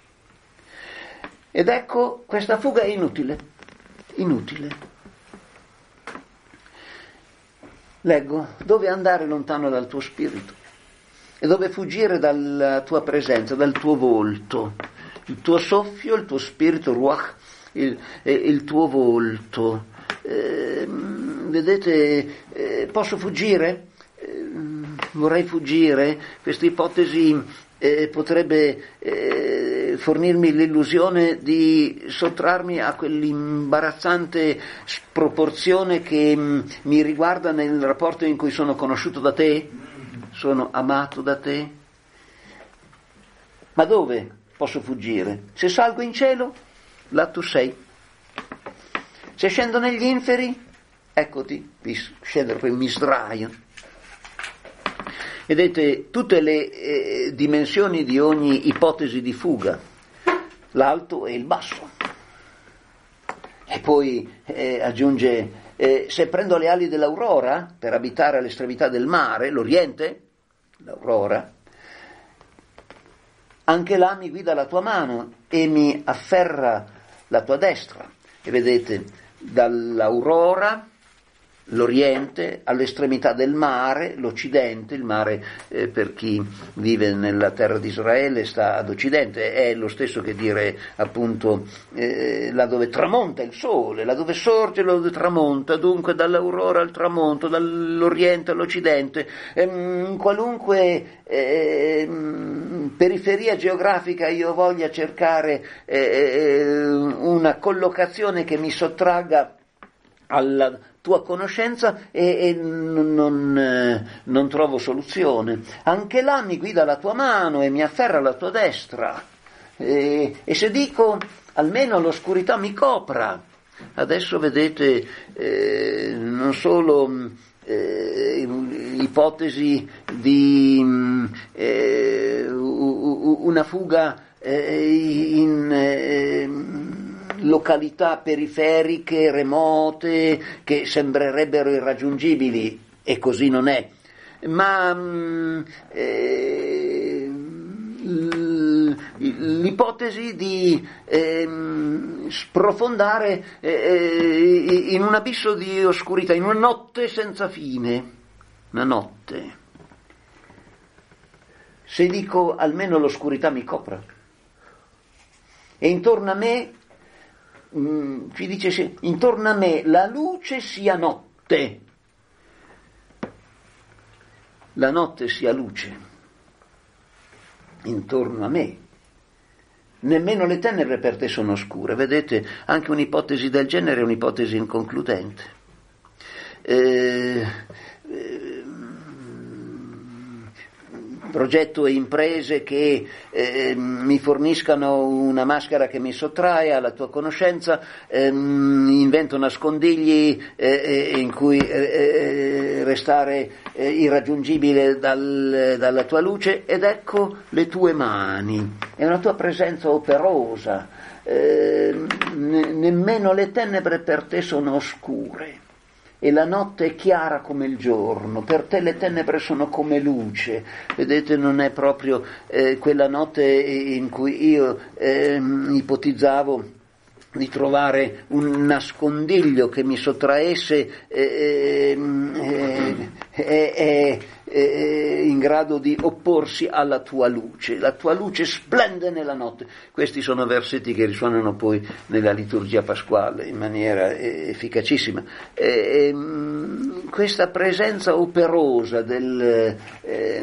Ed ecco, questa fuga è inutile, inutile. Leggo, dove andare lontano dal tuo spirito e dove fuggire dalla tua presenza, dal tuo volto, il tuo soffio, il tuo spirito, ruach, il, eh, il tuo volto. Eh, vedete, eh, posso fuggire? Eh, vorrei fuggire. Questa ipotesi eh, potrebbe eh, fornirmi l'illusione di sottrarmi a quell'imbarazzante sproporzione che mh, mi riguarda nel rapporto in cui sono conosciuto da te, sono amato da te. Ma dove posso fuggire? Se salgo in cielo, là tu sei. Se scendo negli inferi, eccoti, scendere poi mi sdraio. Vedete, tutte le eh, dimensioni di ogni ipotesi di fuga, l'alto e il basso. E poi eh, aggiunge, eh, se prendo le ali dell'aurora per abitare all'estremità del mare, l'oriente, l'aurora, anche là mi guida la tua mano e mi afferra la tua destra. E vedete, dall'aurora, l'oriente, all'estremità del mare, l'occidente, il mare eh, per chi vive nella terra di Israele sta ad occidente, è lo stesso che dire appunto eh, là dove tramonta il sole, là dove sorge, là dove tramonta, dunque dall'aurora al tramonto, dall'oriente all'occidente, ehm, qualunque ehm, periferia geografica io voglia cercare eh, una collocazione che mi sottragga alla tua conoscenza e, e non, eh, non trovo soluzione. Anche là mi guida la tua mano e mi afferra la tua destra. E, e se dico almeno l'oscurità mi copra, adesso vedete eh, non solo eh, ipotesi di eh, una fuga eh, in eh, località periferiche, remote, che sembrerebbero irraggiungibili, e così non è, ma eh, l'ipotesi di eh, sprofondare eh, in un abisso di oscurità, in una notte senza fine, una notte. Se dico almeno l'oscurità mi copra, e intorno a me Mm, ci dice intorno a me la luce sia notte, la notte sia luce intorno a me, nemmeno le tenebre per te sono oscure. Vedete, anche un'ipotesi del genere è un'ipotesi inconcludente. Eh, eh, progetto imprese che eh, mi forniscano una maschera che mi sottrae alla tua conoscenza, ehm, invento nascondigli eh, in cui eh, restare eh, irraggiungibile dal, dalla tua luce, ed ecco le tue mani, è una tua presenza operosa, eh, ne, nemmeno le tenebre per te sono oscure. E la notte è chiara come il giorno, per te le tenebre sono come luce. Vedete, non è proprio eh, quella notte in cui io eh, ipotizzavo di trovare un nascondiglio che mi sottraesse eh, eh, eh, eh, eh, in grado di opporsi alla tua luce. La tua luce splende nella notte. Questi sono versetti che risuonano poi nella liturgia pasquale in maniera eh, efficacissima. Eh, ehm, questa presenza operosa del, eh,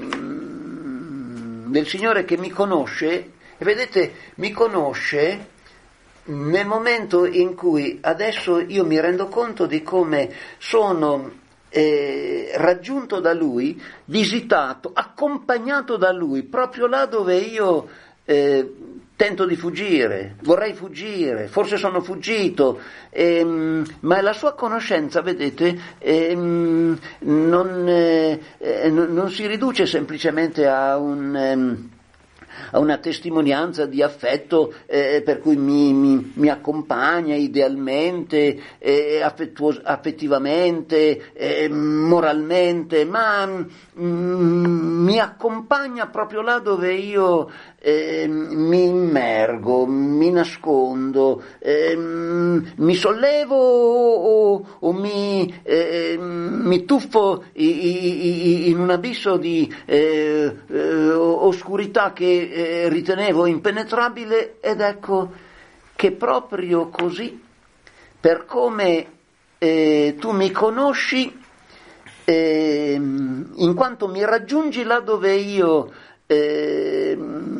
del Signore che mi conosce, e vedete, mi conosce nel momento in cui adesso io mi rendo conto di come sono eh, raggiunto da Lui, visitato, accompagnato da Lui, proprio là dove io eh, tento di fuggire, vorrei fuggire, forse sono fuggito, ehm, ma la sua conoscenza, vedete, ehm, non, eh, non si riduce semplicemente a un... Ehm, a una testimonianza di affetto eh, per cui mi, mi, mi accompagna idealmente, eh, affettuos- affettivamente, eh, moralmente, ma mm, mi accompagna proprio là dove io eh, mi immergo, mi nascondo, eh, mi sollevo o, o mi, eh, mi tuffo in un abisso di eh, eh, oscurità che Eh, ritenevo impenetrabile, ed ecco che proprio così, per come eh, tu mi conosci, eh, in quanto mi raggiungi là dove io eh,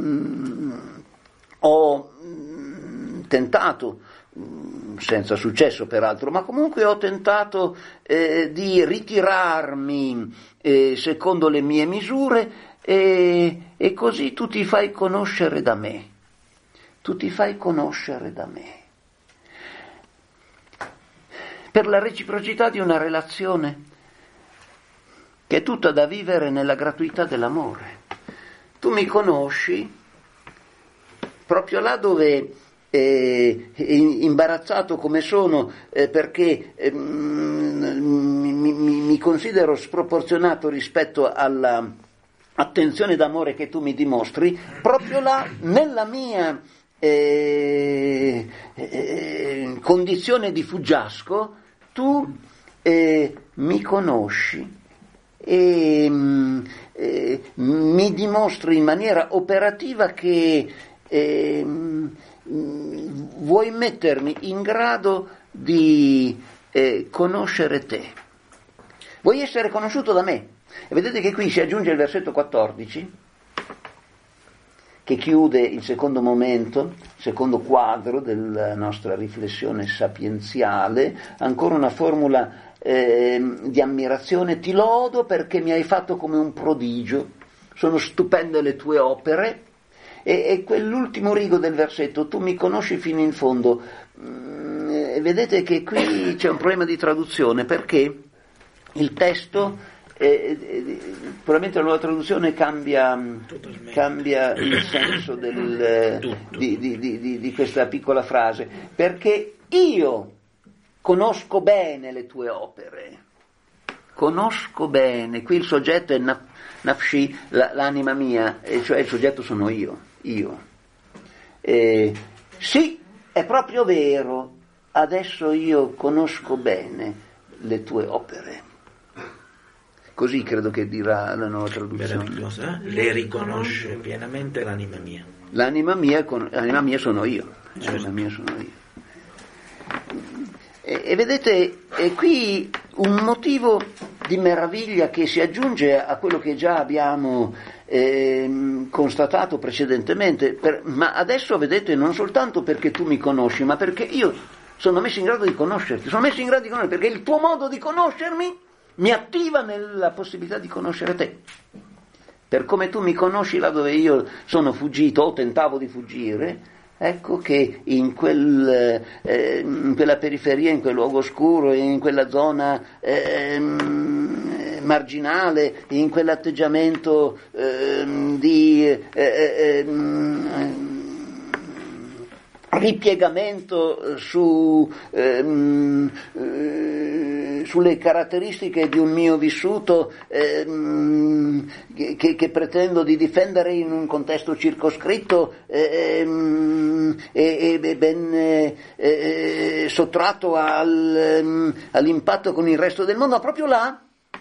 ho tentato, senza successo peraltro, ma comunque ho tentato eh, di ritirarmi eh, secondo le mie misure, E, e così tu ti fai conoscere da me, tu ti fai conoscere da me, per la reciprocità di una relazione che è tutta da vivere nella gratuità dell'amore. Tu mi conosci proprio là dove, eh, imbarazzato come sono, eh, perché eh, mi, mi, mi considero sproporzionato rispetto alla attenzione d'amore che tu mi dimostri, proprio là nella mia eh, eh, condizione di fuggiasco tu eh, mi conosci e eh, mi dimostri in maniera operativa che eh, vuoi mettermi in grado di eh, conoscere te, vuoi essere conosciuto da me. E vedete che qui si aggiunge il versetto quattordici, che chiude il secondo momento, il secondo quadro della nostra riflessione sapienziale, ancora una formula eh, di ammirazione: ti lodo perché mi hai fatto come un prodigio, sono stupende le tue opere. E, e quell'ultimo rigo del versetto, tu mi conosci fino in fondo. Mm, vedete che qui c'è un problema di traduzione, perché il testo... Eh, eh, probabilmente la nuova traduzione cambia, cambia il senso del, di, di, di, di questa piccola frase, perché io conosco bene le tue opere, conosco bene, qui il soggetto è naf, nafshi, la, l'anima mia, e cioè il soggetto sono io, io. Eh, sì, è proprio vero, adesso io conosco bene le tue opere. Così credo che dirà la nuova traduzione. Le riconosce pienamente l'anima mia. L'anima mia, l'anima mia sono io. L'anima mia sono io. E, e vedete, è qui un motivo di meraviglia che si aggiunge a quello che già abbiamo eh, constatato precedentemente. Per, ma adesso vedete, non soltanto perché tu mi conosci, ma perché io sono messo in grado di conoscerti. Sono messo in grado di conoscerti perché il tuo modo di conoscermi mi attiva nella possibilità di conoscere te, per come tu mi conosci là dove io sono fuggito o tentavo di fuggire, ecco che in, quel, eh, in quella periferia, in quel luogo oscuro, in quella zona eh, marginale, in quell'atteggiamento eh, di eh, eh, ripiegamento su, ehm, eh, sulle caratteristiche di un mio vissuto ehm, che, che pretendo di difendere in un contesto circoscritto ehm, e, e ben eh, eh, sottratto al, all'impatto con il resto del mondo, ma proprio là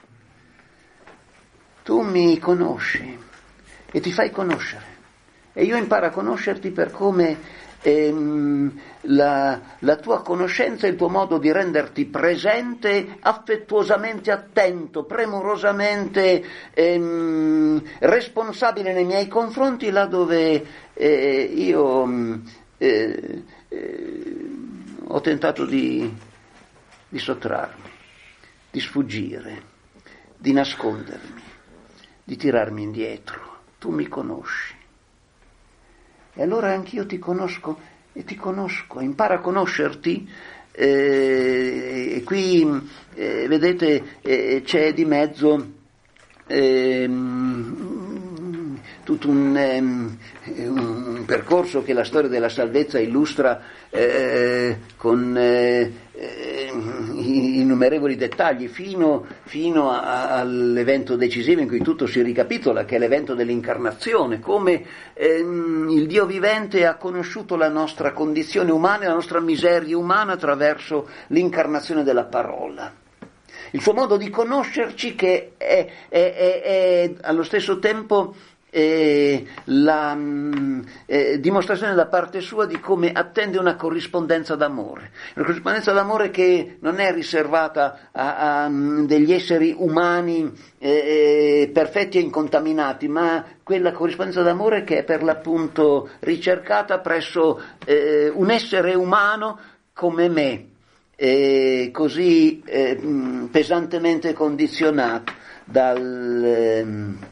tu mi conosci e ti fai conoscere e io imparo a conoscerti per come ehm, la, la tua conoscenza e il tuo modo di renderti presente, affettuosamente attento, premurosamente ehm, responsabile nei miei confronti, là dove eh, io eh, eh, ho tentato di, di sottrarmi, di sfuggire, di nascondermi, di tirarmi indietro. Tu mi conosci. E allora anch'io ti conosco e ti conosco, impara a conoscerti eh, e qui eh, vedete eh, c'è di mezzo eh, tutto un, eh, un percorso che la storia della salvezza illustra eh, con eh, innumerevoli dettagli fino, fino a, all'evento decisivo in cui tutto si ricapitola, che è l'evento dell'incarnazione, come ehm, il Dio vivente ha conosciuto la nostra condizione umana e la nostra miseria umana attraverso l'incarnazione della parola. Il suo modo di conoscerci che è, è, è, è allo stesso tempo Eh, la eh, dimostrazione da parte sua di come attende una corrispondenza d'amore, una corrispondenza d'amore che non è riservata a, a degli esseri umani eh, perfetti e incontaminati, ma quella corrispondenza d'amore che è per l'appunto ricercata presso eh, un essere umano come me, eh, così eh, pesantemente condizionato dal eh,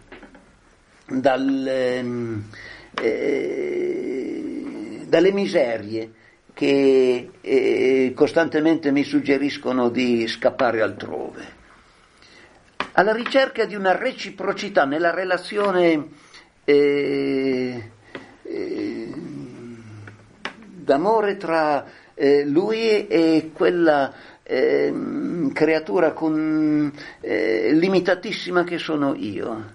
Dal, eh, dalle miserie che eh, costantemente mi suggeriscono di scappare altrove, alla ricerca di una reciprocità nella relazione eh, eh, d'amore tra eh, lui e quella eh, creatura con, eh, limitatissima che sono io.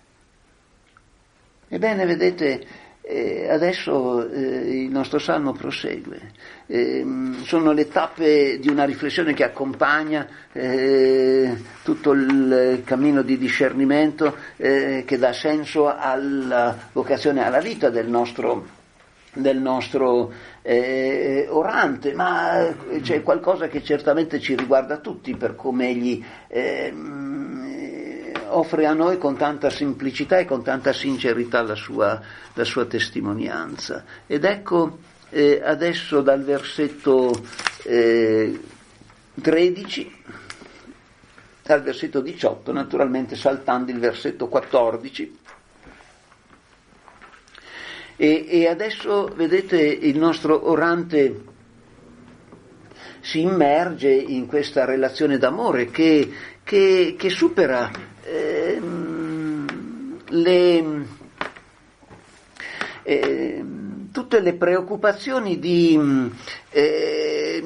Ebbene, vedete, eh, adesso eh, il nostro salmo prosegue. Eh, sono le tappe di una riflessione che accompagna eh, tutto il cammino di discernimento eh, che dà senso alla vocazione, alla vita del nostro, del nostro eh, orante, ma c'è qualcosa che certamente ci riguarda tutti per come egli eh, offre a noi con tanta semplicità e con tanta sincerità la sua, la sua testimonianza. Ed ecco eh, adesso dal versetto eh, tredici al versetto diciotto, naturalmente saltando il versetto quattordici, e, e adesso vedete il nostro orante si immerge in questa relazione d'amore che, che, che supera Eh, le, eh, tutte le preoccupazioni di eh,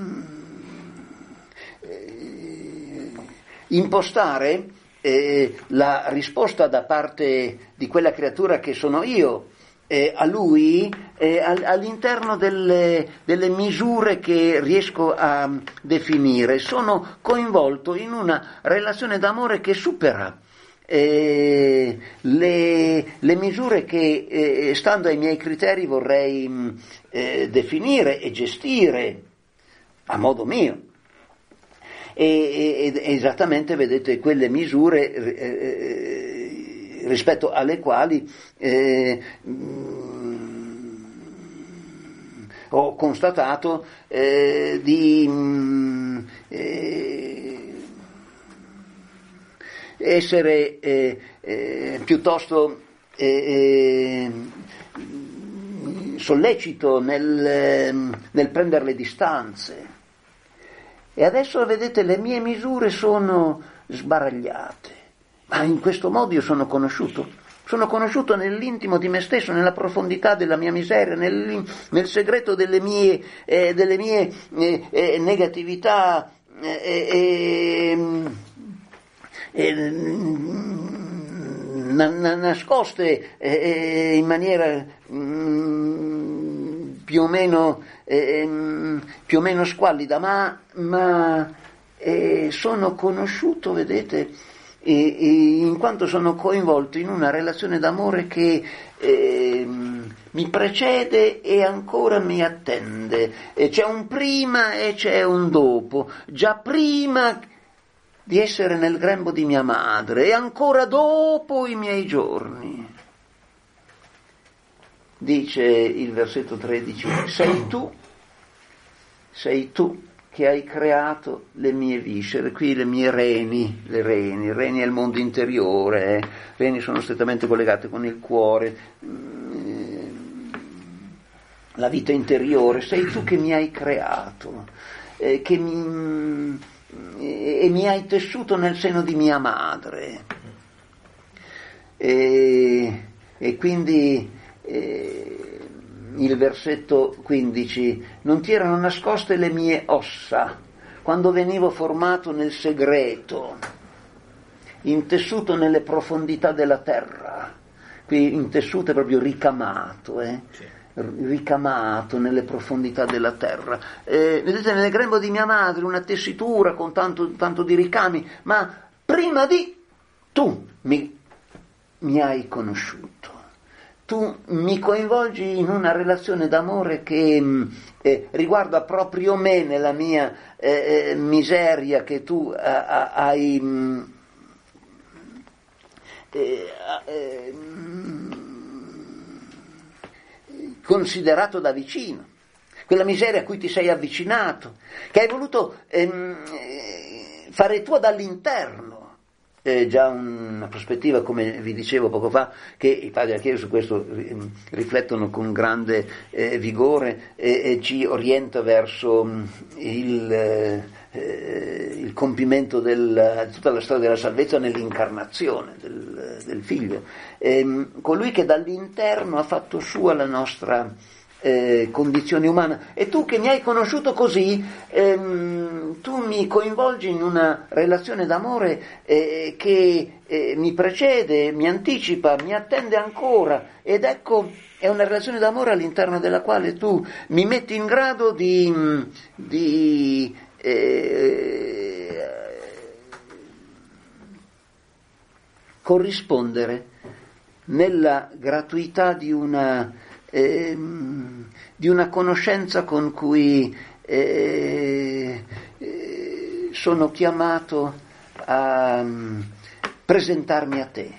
eh, impostare eh, la risposta da parte di quella creatura che sono io eh, a lui eh, all'interno delle, delle misure che riesco a definire. Sono coinvolto in una relazione d'amore che supera eh, le, le misure che eh, stando ai miei criteri vorrei eh, definire e gestire a modo mio. E, e, esattamente, vedete, quelle misure eh, rispetto alle quali eh, mh, ho constatato eh, di mh, eh, essere eh, eh, piuttosto eh, eh, sollecito nel, eh, nel prendere le distanze. E adesso vedete le mie misure sono sbaragliate, ma in questo modo io sono conosciuto. Sono conosciuto nell'intimo di me stesso, nella profondità della mia miseria, nel, nel segreto delle mie, eh, delle mie eh, eh, negatività eh, eh, eh, na, na, nascoste eh, in maniera mm, più o meno eh, più o meno squallida, ma, ma eh, sono conosciuto, vedete, E, e in quanto sono coinvolto in una relazione d'amore che eh, mi precede e ancora mi attende, e c'è un prima e c'è un dopo, già prima di essere nel grembo di mia madre e ancora dopo i miei giorni. Dice il versetto tredici, sei tu, sei tu che hai creato le mie viscere, qui le mie reni, le reni, i reni è il mondo interiore, eh. reni sono strettamente collegate con il cuore, la vita interiore, sei tu che mi hai creato, eh, che mi, e mi hai tessuto nel seno di mia madre, e, e quindi eh, il versetto quindici, non ti erano nascoste le mie ossa quando venivo formato nel segreto, intessuto nelle profondità della terra. Qui intessuto è proprio ricamato, eh? Sì. ricamato nelle profondità della terra. Eh, vedete, nel grembo di mia madre una tessitura con tanto, tanto di ricami, ma prima di tu mi, mi hai conosciuto. Tu mi coinvolgi in una relazione d'amore che eh, riguarda proprio me nella mia eh, miseria che tu eh, hai eh, eh, considerato da vicino, quella miseria a cui ti sei avvicinato, che hai voluto ehm, fare tua dall'interno. È già una prospettiva, come vi dicevo poco fa, che i padri della Chiesa su questo riflettono con grande eh, vigore e, e ci orienta verso il, eh, il compimento del, di tutta la storia della salvezza nell'incarnazione del, del Figlio. E, colui che dall'interno ha fatto sua la nostra Eh, condizione umana, e tu che mi hai conosciuto così, ehm, tu mi coinvolgi in una relazione d'amore eh, che eh, mi precede, mi anticipa, mi attende ancora, ed ecco, è una relazione d'amore all'interno della quale tu mi metti in grado di, di eh, corrispondere nella gratuità di una Eh, di una conoscenza con cui eh, eh, sono chiamato a um, presentarmi a te.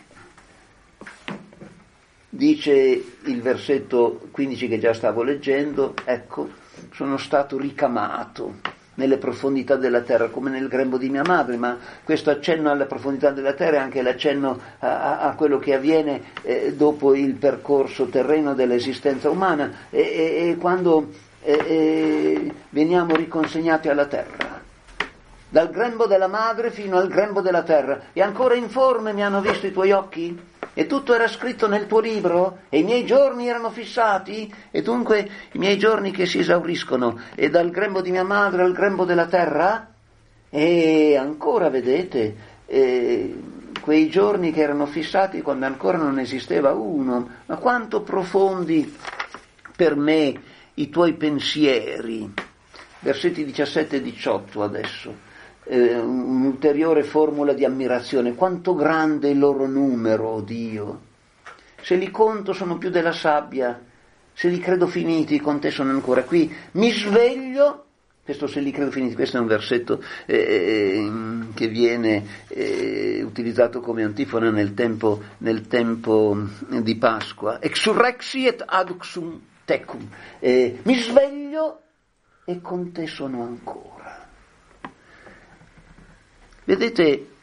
Dice il versetto quindici che già stavo leggendo, ecco, sono stato ricamato nelle profondità della terra, come nel grembo di mia madre, ma questo accenno alle profondità della terra è anche l'accenno a, a quello che avviene eh, dopo il percorso terreno dell'esistenza umana, e, e, e quando eh, eh, veniamo riconsegnati alla terra. Dal grembo della madre fino al grembo della terra, e ancora informe mi hanno visto i tuoi occhi? E tutto era scritto nel tuo libro, e i miei giorni erano fissati, e dunque i miei giorni che si esauriscono, e dal grembo di mia madre al grembo della terra, e ancora vedete eh, quei giorni che erano fissati quando ancora non esisteva uno, ma quanto profondi per me i tuoi pensieri. Versetti diciassette e diciotto adesso. Eh, un'ulteriore formula di ammirazione, quanto grande è il loro numero, oh Dio, se li conto sono più della sabbia, se li credo finiti con te sono ancora qui, mi sveglio, questo se li credo finiti, questo è un versetto eh, che viene eh, utilizzato come antifona nel tempo, nel tempo di Pasqua, exurrexi et aduxum tecum, eh, mi sveglio e con te sono ancora. Vedete,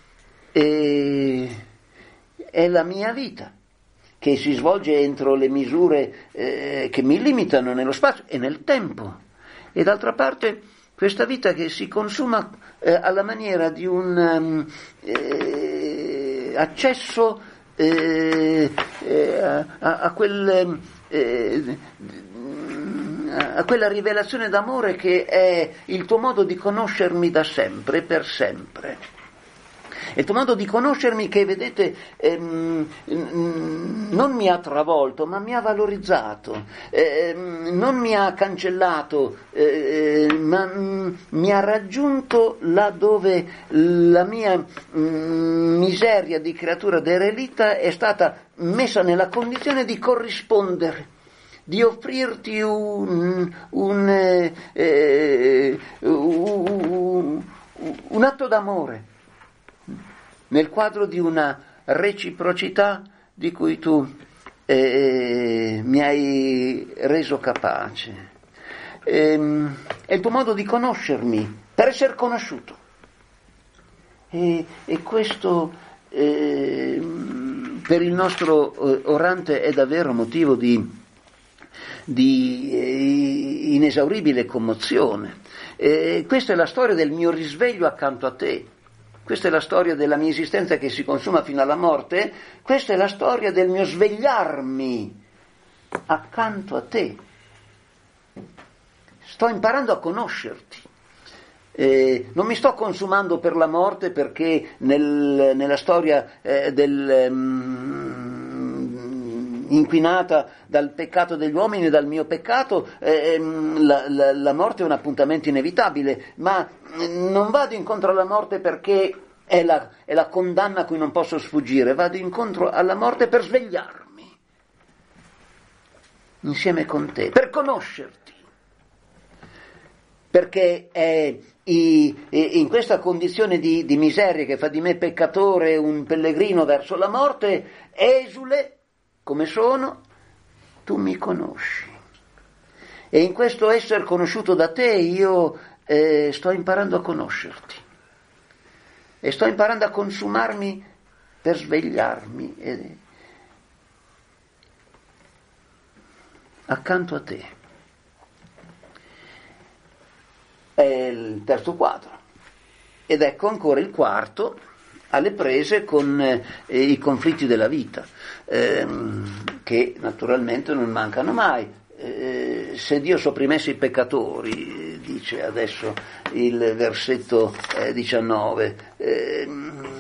e, è la mia vita, che si svolge entro le misure eh, che mi limitano nello spazio e nel tempo, e d'altra parte questa vita che si consuma eh, alla maniera di un um, eh, accesso eh, eh, a, a, quel, eh, a quella rivelazione d'amore che è il tuo modo di conoscermi da sempre, per sempre. E il tuo modo di conoscermi che, vedete, ehm, non mi ha travolto, ma mi ha valorizzato, ehm, non mi ha cancellato, eh, ma mm, mi ha raggiunto là dove la mia mm, miseria di creatura derelita è stata messa nella condizione di corrispondere, di offrirti un, un, eh, eh, un, un atto d'amore, nel quadro di una reciprocità di cui tu eh, mi hai reso capace. Ehm, è il tuo modo di conoscermi, per essere conosciuto. E, e questo eh, per il nostro orante è davvero motivo di, di eh, inesauribile commozione. Eh, questa è la storia del mio risveglio accanto a te. Questa è la storia della mia esistenza che si consuma fino alla morte, questa è la storia del mio svegliarmi accanto a te. Sto imparando a conoscerti. Eh, non mi sto consumando per la morte perché nel, nella storia eh, del, um, inquinata dal peccato degli uomini e dal mio peccato, eh, la, la, la morte è un appuntamento inevitabile, ma non vado incontro alla morte perché è la, è la condanna a cui non posso sfuggire, vado incontro alla morte per svegliarmi insieme con te, per conoscerti, perché è i, in questa condizione di, di miseria che fa di me peccatore, un pellegrino verso la morte, esule come sono, tu mi conosci, e in questo essere conosciuto da te io eh, sto imparando a conoscerti e sto imparando a consumarmi per svegliarmi eh, accanto a te. È il terzo quadro, ed ecco ancora il quarto, alle prese con eh, i conflitti della vita, ehm, che naturalmente non mancano mai. Eh, se Dio sopprimesse i peccatori, dice adesso il versetto eh, diciannove, eh,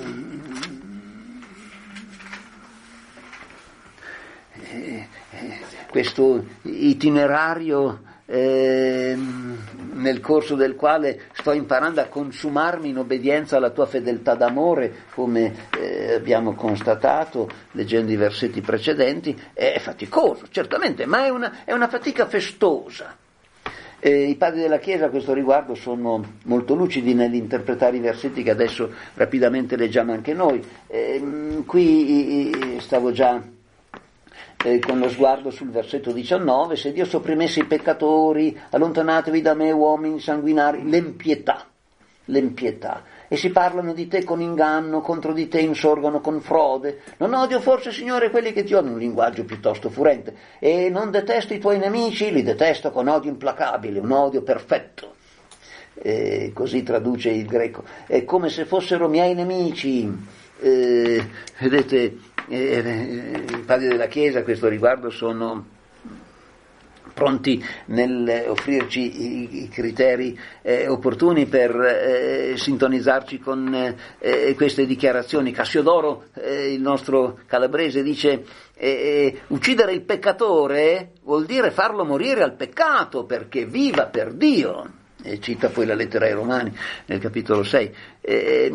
eh, questo itinerario eh, nel corso del quale sto imparando a consumarmi in obbedienza alla tua fedeltà d'amore, come eh, abbiamo constatato leggendo i versetti precedenti, è faticoso, certamente, ma è una, è una fatica festosa. Eh, I padri della Chiesa a questo riguardo sono molto lucidi nell'interpretare i versetti che adesso rapidamente leggiamo anche noi. Eh, qui stavo già Eh, con lo sguardo sul versetto diciannove, se Dio sopprimesse i peccatori, allontanatevi da me uomini sanguinari, l'empietà, l'empietà, e si parlano di te con inganno, contro di te insorgono con frode, non odio forse, Signore, quelli che ti odiano, un linguaggio piuttosto furente, e non detesto i tuoi nemici, li detesto con odio implacabile, un odio perfetto. Eh, così traduce il greco, è come se fossero miei nemici. Eh, vedete, eh, i padri della Chiesa a questo riguardo sono pronti nel offrirci i, i criteri eh, opportuni per eh, sintonizzarci con eh, queste dichiarazioni. Cassiodoro, eh, il nostro calabrese, dice eh, uccidere il peccatore vuol dire farlo morire al peccato perché viva per Dio, e cita poi la lettera ai Romani nel capitolo sei. Eh,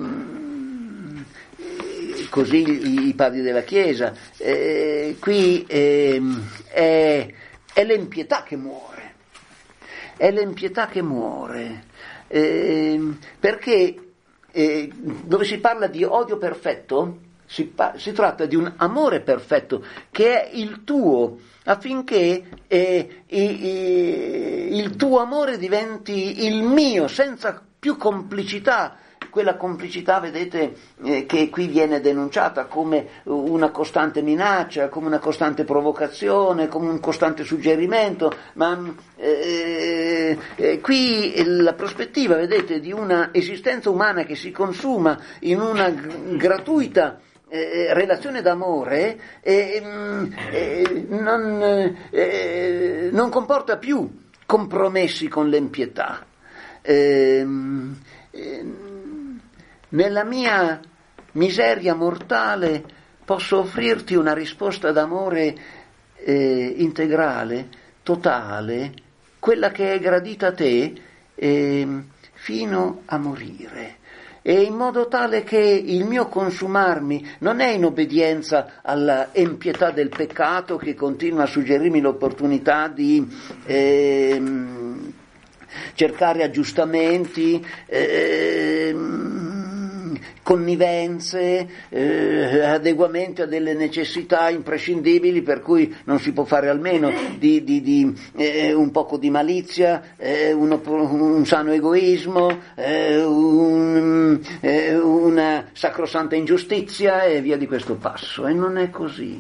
così i padri della Chiesa, eh, qui eh, è, è l'empietà che muore, è l'empietà che muore, eh, perché eh, dove si parla di odio perfetto, si, pa- si tratta di un amore perfetto, che è il tuo, affinché eh, i, i, il tuo amore diventi il mio, senza più complicità quella complicità, vedete, eh, che qui viene denunciata come una costante minaccia, come una costante provocazione, come un costante suggerimento, ma eh, eh, qui la prospettiva, vedete, di una esistenza umana che si consuma in una g- gratuita Eh, relazione d'amore eh, eh, non, eh, non comporta più compromessi con l'empietà. Eh, eh, nella mia miseria mortale posso offrirti una risposta d'amore eh, integrale, totale, quella che è gradita a te eh, fino a morire. E in modo tale che il mio consumarmi non è in obbedienza alla empietà del peccato che continua a suggerirmi l'opportunità di eh, cercare aggiustamenti, eh, connivenze, eh, adeguamenti a delle necessità imprescindibili, per cui non si può fare almeno di, di, di eh, un poco di malizia, eh, uno, un sano egoismo, eh, un, eh, una sacrosanta ingiustizia e via di questo passo. E non è così.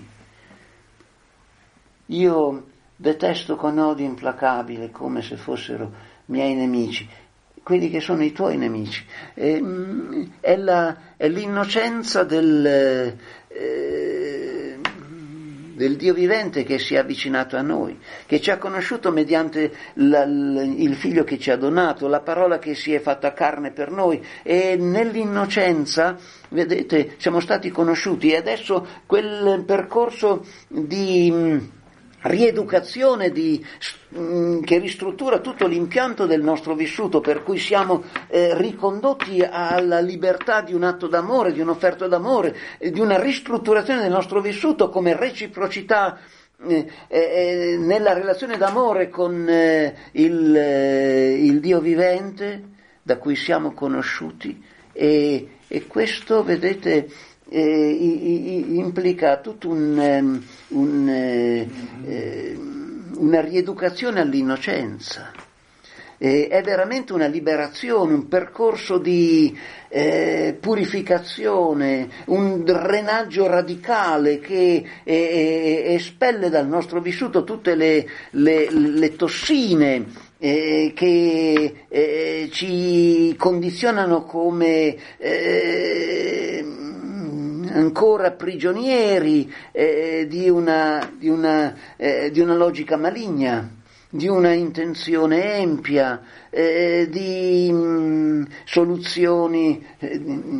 Io detesto con odio implacabile, come se fossero miei nemici, quelli che sono i tuoi nemici. Eh, è, la, è l'innocenza del, eh, del Dio vivente che si è avvicinato a noi, che ci ha conosciuto mediante la, il Figlio che ci ha donato, la parola che si è fatta carne per noi, e nell'innocenza, vedete, siamo stati conosciuti. E adesso quel percorso di rieducazione di, che ristruttura tutto l'impianto del nostro vissuto, per cui siamo eh, ricondotti alla libertà di un atto d'amore, di un'offerta d'amore, eh, di una ristrutturazione del nostro vissuto come reciprocità eh, eh, nella relazione d'amore con eh, il, eh, il Dio vivente da cui siamo conosciuti. E, e questo, vedete, Eh, i, i, implica tutto un, um, un, eh, eh, una rieducazione all'innocenza. Eh, è veramente una liberazione, un percorso di eh, purificazione, un drenaggio radicale che eh, espelle dal nostro vissuto tutte le, le, le tossine eh, che eh, ci condizionano come eh, ancora prigionieri eh, di, una, di, una, eh, di una logica maligna, di una intenzione empia, eh, di mh, soluzioni eh,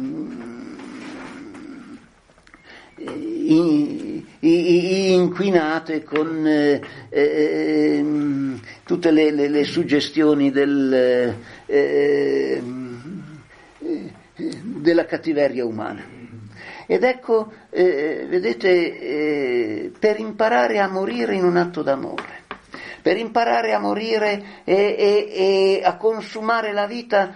in, inquinate con eh, eh, tutte le, le, le suggestioni del, eh, della cattiveria umana. Ed ecco, eh, vedete, eh, per imparare a morire in un atto d'amore, per imparare a morire e, e, e a consumare la vita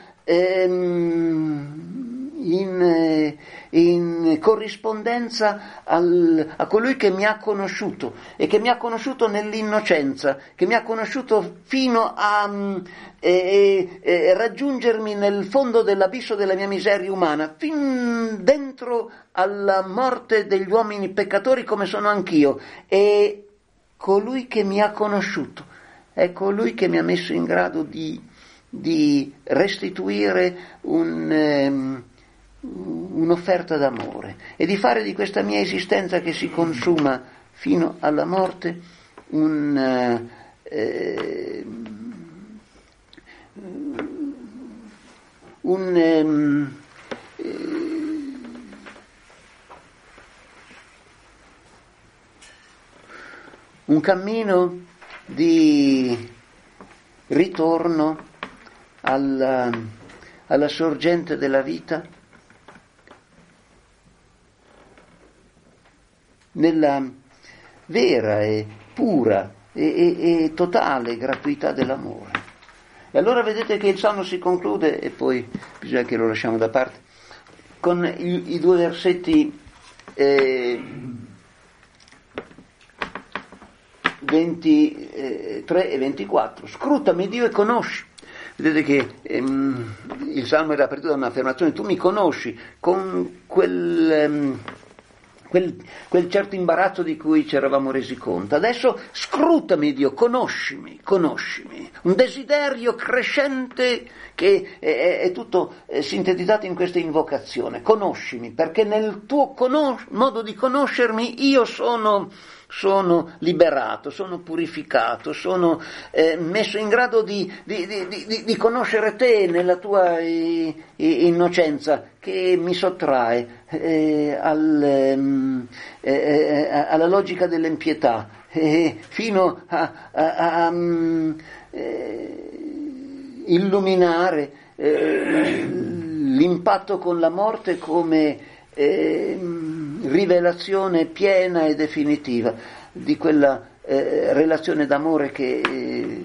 ehm, in, in corrispondenza al, a colui che mi ha conosciuto e che mi ha conosciuto nell'innocenza, che mi ha conosciuto fino a e, e raggiungermi nel fondo dell'abisso della mia miseria umana, fin dentro alla morte degli uomini peccatori come sono anch'io. E colui che mi ha conosciuto è colui che mi ha messo in grado di, di restituire un, um, un'offerta d'amore e di fare di questa mia esistenza che si consuma fino alla morte un uh, eh, un um, eh, un cammino di ritorno alla, alla sorgente della vita, nella vera e pura e, e, e totale gratuità dell'amore. E allora vedete che il Salmo si conclude, e poi bisogna che lo lasciamo da parte, con i, i due versetti eh, ventitré e ventiquattro. Scrutami, Dio, e conosci, Vedete che ehm, il Salmo era aperto da un'affermazione: tu mi conosci, con quel, ehm, quel, quel certo imbarazzo di cui ci eravamo resi conto. Adesso scrutami, Dio, conoscimi, conoscimi. Un desiderio crescente che è, è, è tutto è sintetizzato in questa invocazione: conoscimi, perché nel tuo conos- modo di conoscermi io sono... sono liberato, sono purificato, sono eh, messo in grado di, di, di, di, di conoscere te nella tua eh, innocenza, che mi sottrae eh, al, eh, eh, alla logica dell'impietà, eh, fino a, a, a, a um, eh, illuminare eh, l'impatto con la morte come Eh, rivelazione piena e definitiva di quella eh, relazione d'amore che eh,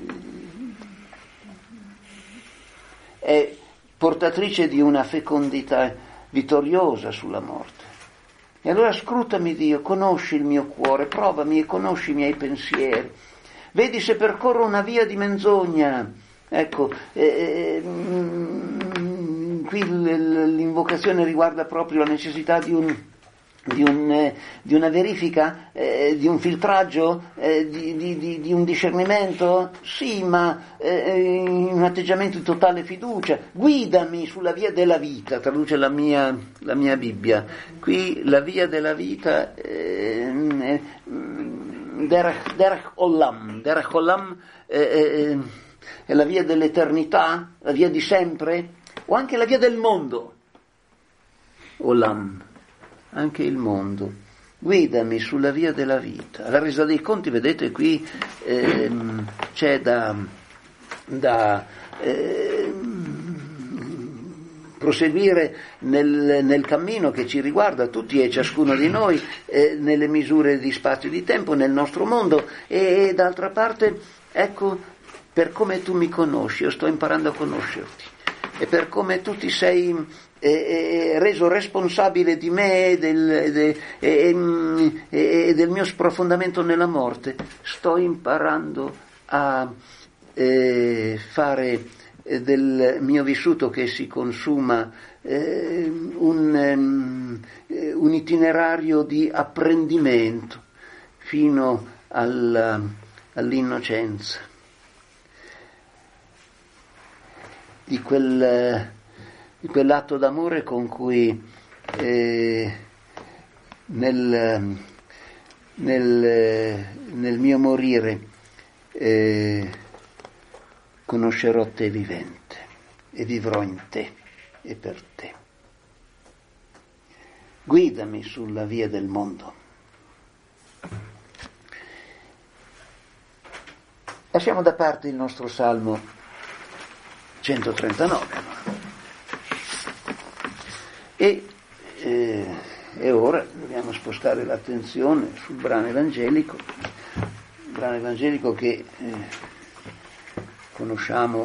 è portatrice di una fecondità vittoriosa sulla morte. E allora scrutami, Dio, conosci il mio cuore, provami e conosci i miei pensieri, vedi se percorro una via di menzogna. Ecco, eh, mm, qui l'invocazione riguarda proprio la necessità di un Di, un, eh, di una verifica, eh, di un filtraggio, eh, di, di, di un discernimento, sì, ma eh, in un atteggiamento di totale fiducia. Guidami sulla via della vita, traduce la mia, la mia Bibbia. Qui la via della vita eh, Derech, Derech Olam, Derech Olam eh, eh, è la via dell'eternità, la via di sempre, o anche la via del mondo. Olam, anche il mondo. Guidami sulla via della vita. La resa dei conti, vedete qui ehm, c'è da, da ehm, proseguire nel, nel cammino che ci riguarda tutti e ciascuno di noi, eh, nelle misure di spazio e di tempo, nel nostro mondo, e, e d'altra parte, ecco, per come tu mi conosci, io sto imparando a conoscerti, e per come tu ti sei E, e, reso responsabile di me e del, de, e, e, e del mio sprofondamento nella morte, sto imparando a eh, fare del mio vissuto che si consuma eh, un, um, un itinerario di apprendimento fino alla, all'innocenza di quel di quell'atto d'amore con cui eh, nel, nel, nel mio morire eh, conoscerò te vivente e vivrò in te e per te. Guidami sulla via del mondo. Lasciamo da parte il nostro Salmo centotrentanove. E, eh, e ora dobbiamo spostare l'attenzione sul brano evangelico, il brano evangelico che eh, conosciamo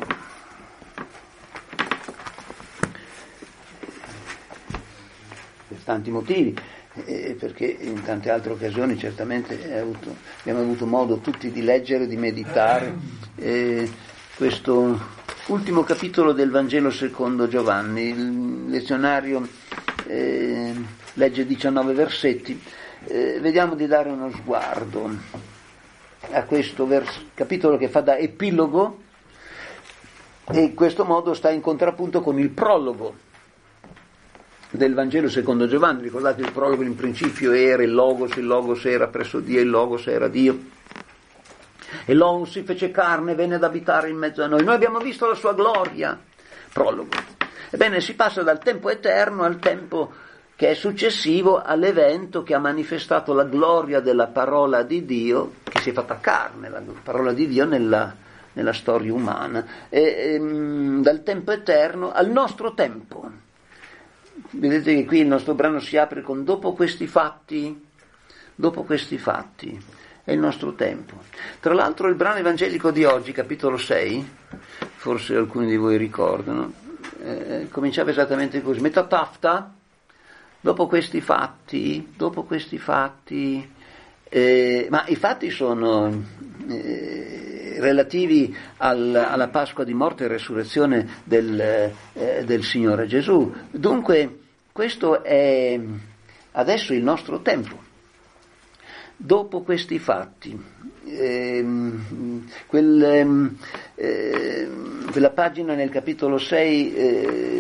per tanti motivi, eh, perché in tante altre occasioni certamente avuto, abbiamo avuto modo tutti di leggere, di meditare eh, questo ultimo capitolo del Vangelo secondo Giovanni. Il lezionario eh, legge diciannove versetti, eh, vediamo di dare uno sguardo a questo vers- capitolo che fa da epilogo e in questo modo sta in contrappunto con il prologo del Vangelo secondo Giovanni. Ricordate, il prologo in principio era il Logos, il Logos era presso Dio, il Logos era Dio. E l'uomo si fece carne, venne ad abitare in mezzo a noi. Noi abbiamo visto la sua gloria. Prologo. Ebbene, si passa dal tempo eterno al tempo che è successivo all'evento che ha manifestato la gloria della parola di Dio, che si è fatta carne, la parola di Dio nella, nella storia umana. E, e, dal tempo eterno al nostro tempo. Vedete che qui il nostro brano si apre con dopo questi fatti, dopo questi fatti. È il nostro tempo. Tra l'altro il brano evangelico di oggi, capitolo sei, forse alcuni di voi ricordano, eh, cominciava esattamente così: metatafta, dopo questi fatti, dopo questi fatti, eh, ma i fatti sono eh, relativi al, alla Pasqua di morte e resurrezione del, eh, del Signore Gesù. Dunque questo è adesso il nostro tempo. Dopo questi fatti, ehm, quel, ehm, eh, quella pagina nel capitolo sei eh,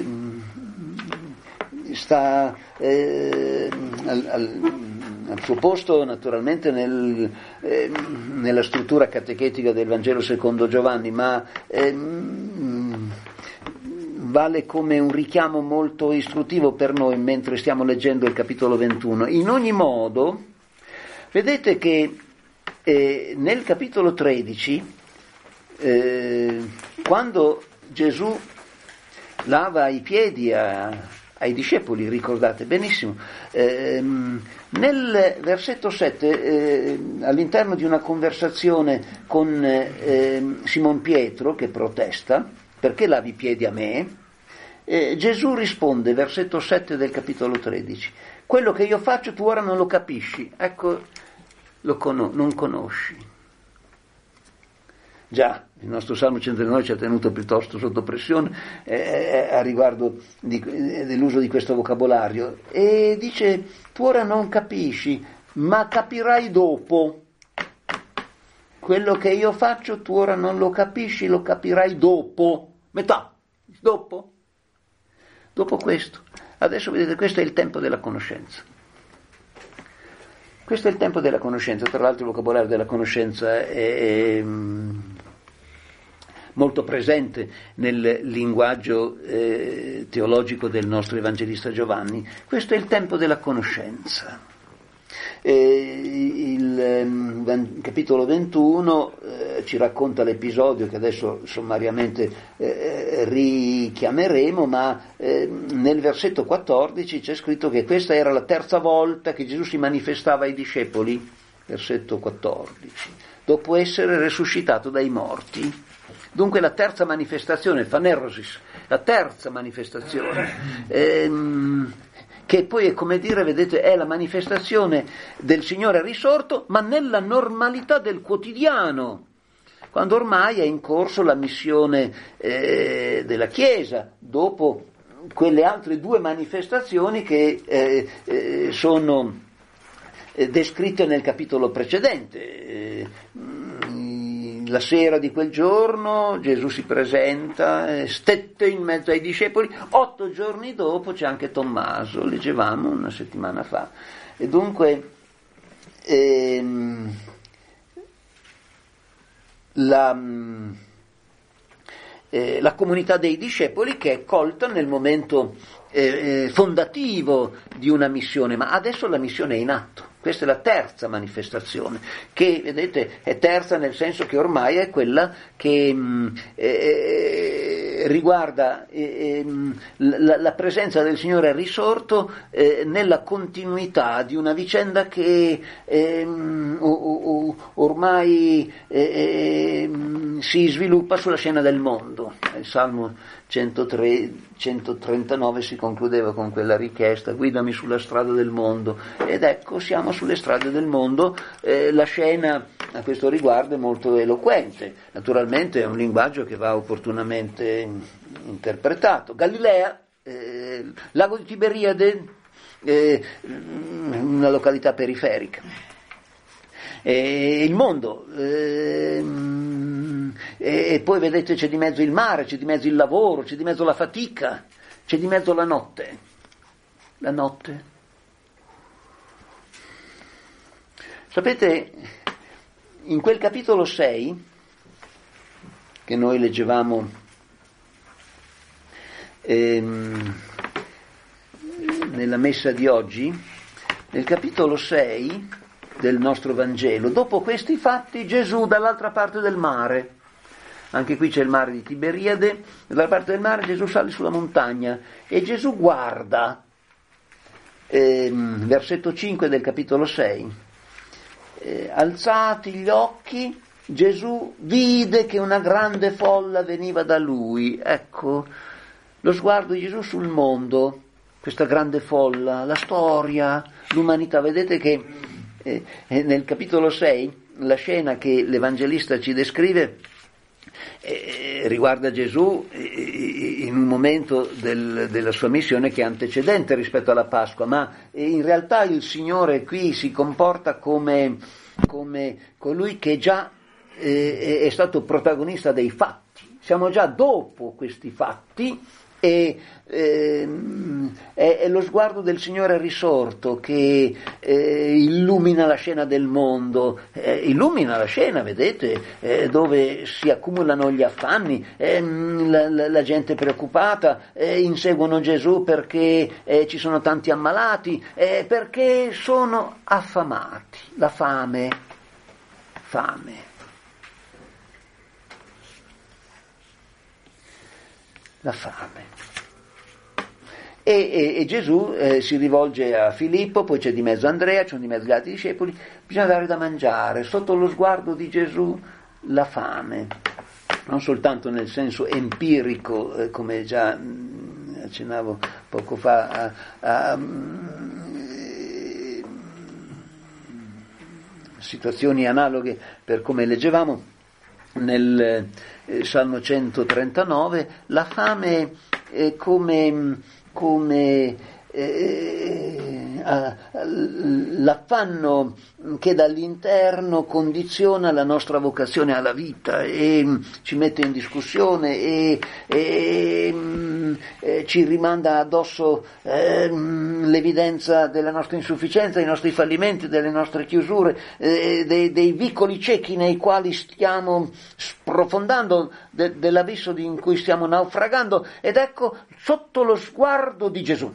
sta eh, al, al, al suo posto naturalmente nel, eh, nella struttura catechetica del Vangelo secondo Giovanni, ma ehm, vale come un richiamo molto istruttivo per noi mentre stiamo leggendo il capitolo ventuno. In ogni modo, vedete che eh, nel capitolo tredici, eh, quando Gesù lava i piedi a, ai discepoli, ricordate benissimo, eh, nel versetto sette, eh, all'interno di una conversazione con eh, Simon Pietro che protesta, perché lavi i piedi a me? Eh, Gesù risponde, versetto sette del capitolo tredici, quello che io faccio tu ora non lo capisci, ecco, lo con- non conosci. Già, il nostro Salmo centonovantanove ci ha tenuto piuttosto sotto pressione eh, a riguardo di, eh, dell'uso di questo vocabolario, e dice, tu ora non capisci, ma capirai dopo. Quello che io faccio tu ora non lo capisci, lo capirai dopo. Metà, dopo. Dopo questo. Adesso vedete, questo è il tempo della conoscenza. Questo è il tempo della conoscenza. Tra l'altro il vocabolario della conoscenza è, è molto presente nel linguaggio eh, teologico del nostro evangelista Giovanni. Questo è il tempo della conoscenza. Eh, il eh, capitolo ventuno eh, ci racconta l'episodio che adesso sommariamente eh, richiameremo, ma eh, nel versetto quattordici c'è scritto che questa era la terza volta che Gesù si manifestava ai discepoli, versetto quattordici, dopo essere resuscitato dai morti. Dunque la terza manifestazione, phanerosis, la terza manifestazione, ehm, che poi è come dire, vedete, è la manifestazione del Signore risorto, ma nella normalità del quotidiano, quando ormai è in corso la missione eh, della Chiesa, dopo quelle altre due manifestazioni che eh, eh, sono eh, descritte nel capitolo precedente. Eh, La sera di quel giorno Gesù si presenta, stette in mezzo ai discepoli, otto giorni dopo c'è anche Tommaso, leggevamo una settimana fa. E dunque ehm, la, eh, la comunità dei discepoli che è colta nel momento eh, fondativo di una missione, ma adesso la missione è in atto. Questa è la terza manifestazione, che vedete è terza nel senso che ormai è quella che mh, eh, riguarda eh, la, la presenza del Signore risorto eh, nella continuità di una vicenda che eh, o, o, ormai eh, si sviluppa sulla scena del mondo. Il Salmo centotré, centotrentanove si concludeva con quella richiesta, guidami sulla strada del mondo, ed ecco siamo sulle strade del mondo. Eh, la scena a questo riguardo è molto eloquente, naturalmente è un linguaggio che va opportunamente interpretato. Galilea, eh, lago di Tiberiade, eh, una località periferica, e il mondo, eh, e poi vedete c'è di mezzo il mare, c'è di mezzo il lavoro, c'è di mezzo la fatica, c'è di mezzo la notte. La notte. Sapete, in quel capitolo sei, che noi leggevamo ehm, nella messa di oggi, nel capitolo sei del nostro Vangelo, dopo questi fatti Gesù dall'altra parte del mare, anche qui c'è il mare di Tiberiade, dall'altra parte del mare Gesù sale sulla montagna e Gesù guarda, ehm, versetto cinque del capitolo sei, eh, alzati gli occhi Gesù vide che una grande folla veniva da lui. Ecco lo sguardo di Gesù sul mondo, questa grande folla, la storia, l'umanità. Vedete che eh, nel capitolo sei la scena che l'Evangelista ci descrive eh, riguarda Gesù eh, in un momento del, della sua missione che è antecedente rispetto alla Pasqua, ma in realtà il Signore qui si comporta come, come colui che già eh, è stato protagonista dei fatti. Siamo già dopo questi fatti e eh, è, è lo sguardo del Signore risorto che eh, illumina la scena del mondo, eh, illumina la scena, vedete, eh, dove si accumulano gli affanni, eh, la, la, la gente preoccupata, eh, inseguono Gesù perché eh, ci sono tanti ammalati, eh, perché sono affamati, la fame, fame. La fame. E, e, e Gesù eh, si rivolge a Filippo, poi c'è di mezzo Andrea, c'è di mezzo gli altri discepoli, bisogna dare da mangiare, sotto lo sguardo di Gesù la fame, non soltanto nel senso empirico, eh, come già mh, accennavo poco fa, a, a, a mh, situazioni analoghe per come leggevamo nel eh, Salmo centotrentanove, la fame è come, come eh, l'affanno che dall'interno condiziona la nostra vocazione alla vita e ci mette in discussione e, e, e ci rimanda addosso eh, l'evidenza della nostra insufficienza, dei nostri fallimenti, delle nostre chiusure, eh, dei, dei vicoli ciechi nei quali stiamo sprofondando, de, dell'abisso in cui stiamo naufragando, ed ecco sotto lo sguardo di Gesù.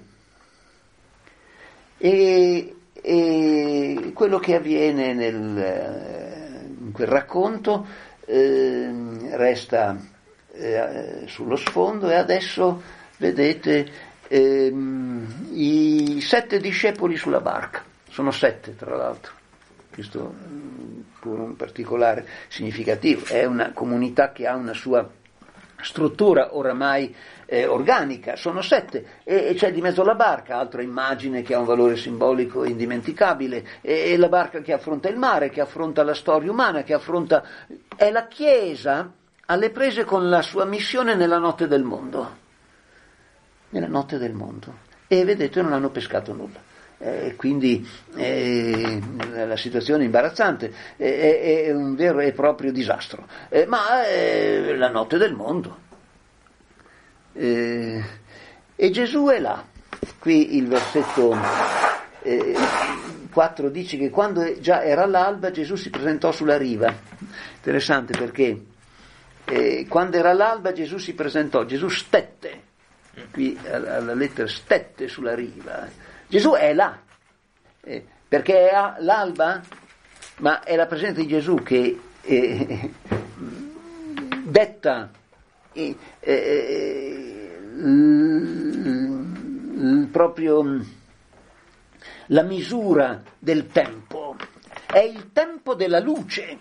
E, e quello che avviene nel, in quel racconto eh, resta eh, sullo sfondo, e adesso vedete eh, i sette discepoli sulla barca, sono sette tra l'altro, questo pure un particolare significativo, è una comunità che ha una sua struttura oramai eh, organica, sono sette, e, e c'è di mezzo la barca, altra immagine che ha un valore simbolico indimenticabile, e, e la barca che affronta il mare, che affronta la storia umana, che affronta, è la Chiesa alle prese con la sua missione nella notte del mondo, nella notte del mondo, e vedete non hanno pescato nulla. Eh, quindi eh, la situazione è imbarazzante, eh, è un vero e proprio disastro, eh, ma è la notte del mondo, eh, e Gesù è là. Qui il versetto eh, quattro dice che quando già era l'alba Gesù si presentò sulla riva. Interessante, perché eh, quando era l'alba Gesù si presentò, Gesù stette, qui alla lettera stette sulla riva. Gesù è là, eh, perché è l'alba, ma è la presenza di Gesù che eh, detta eh, eh, l, l, proprio la misura del tempo. È il tempo della luce.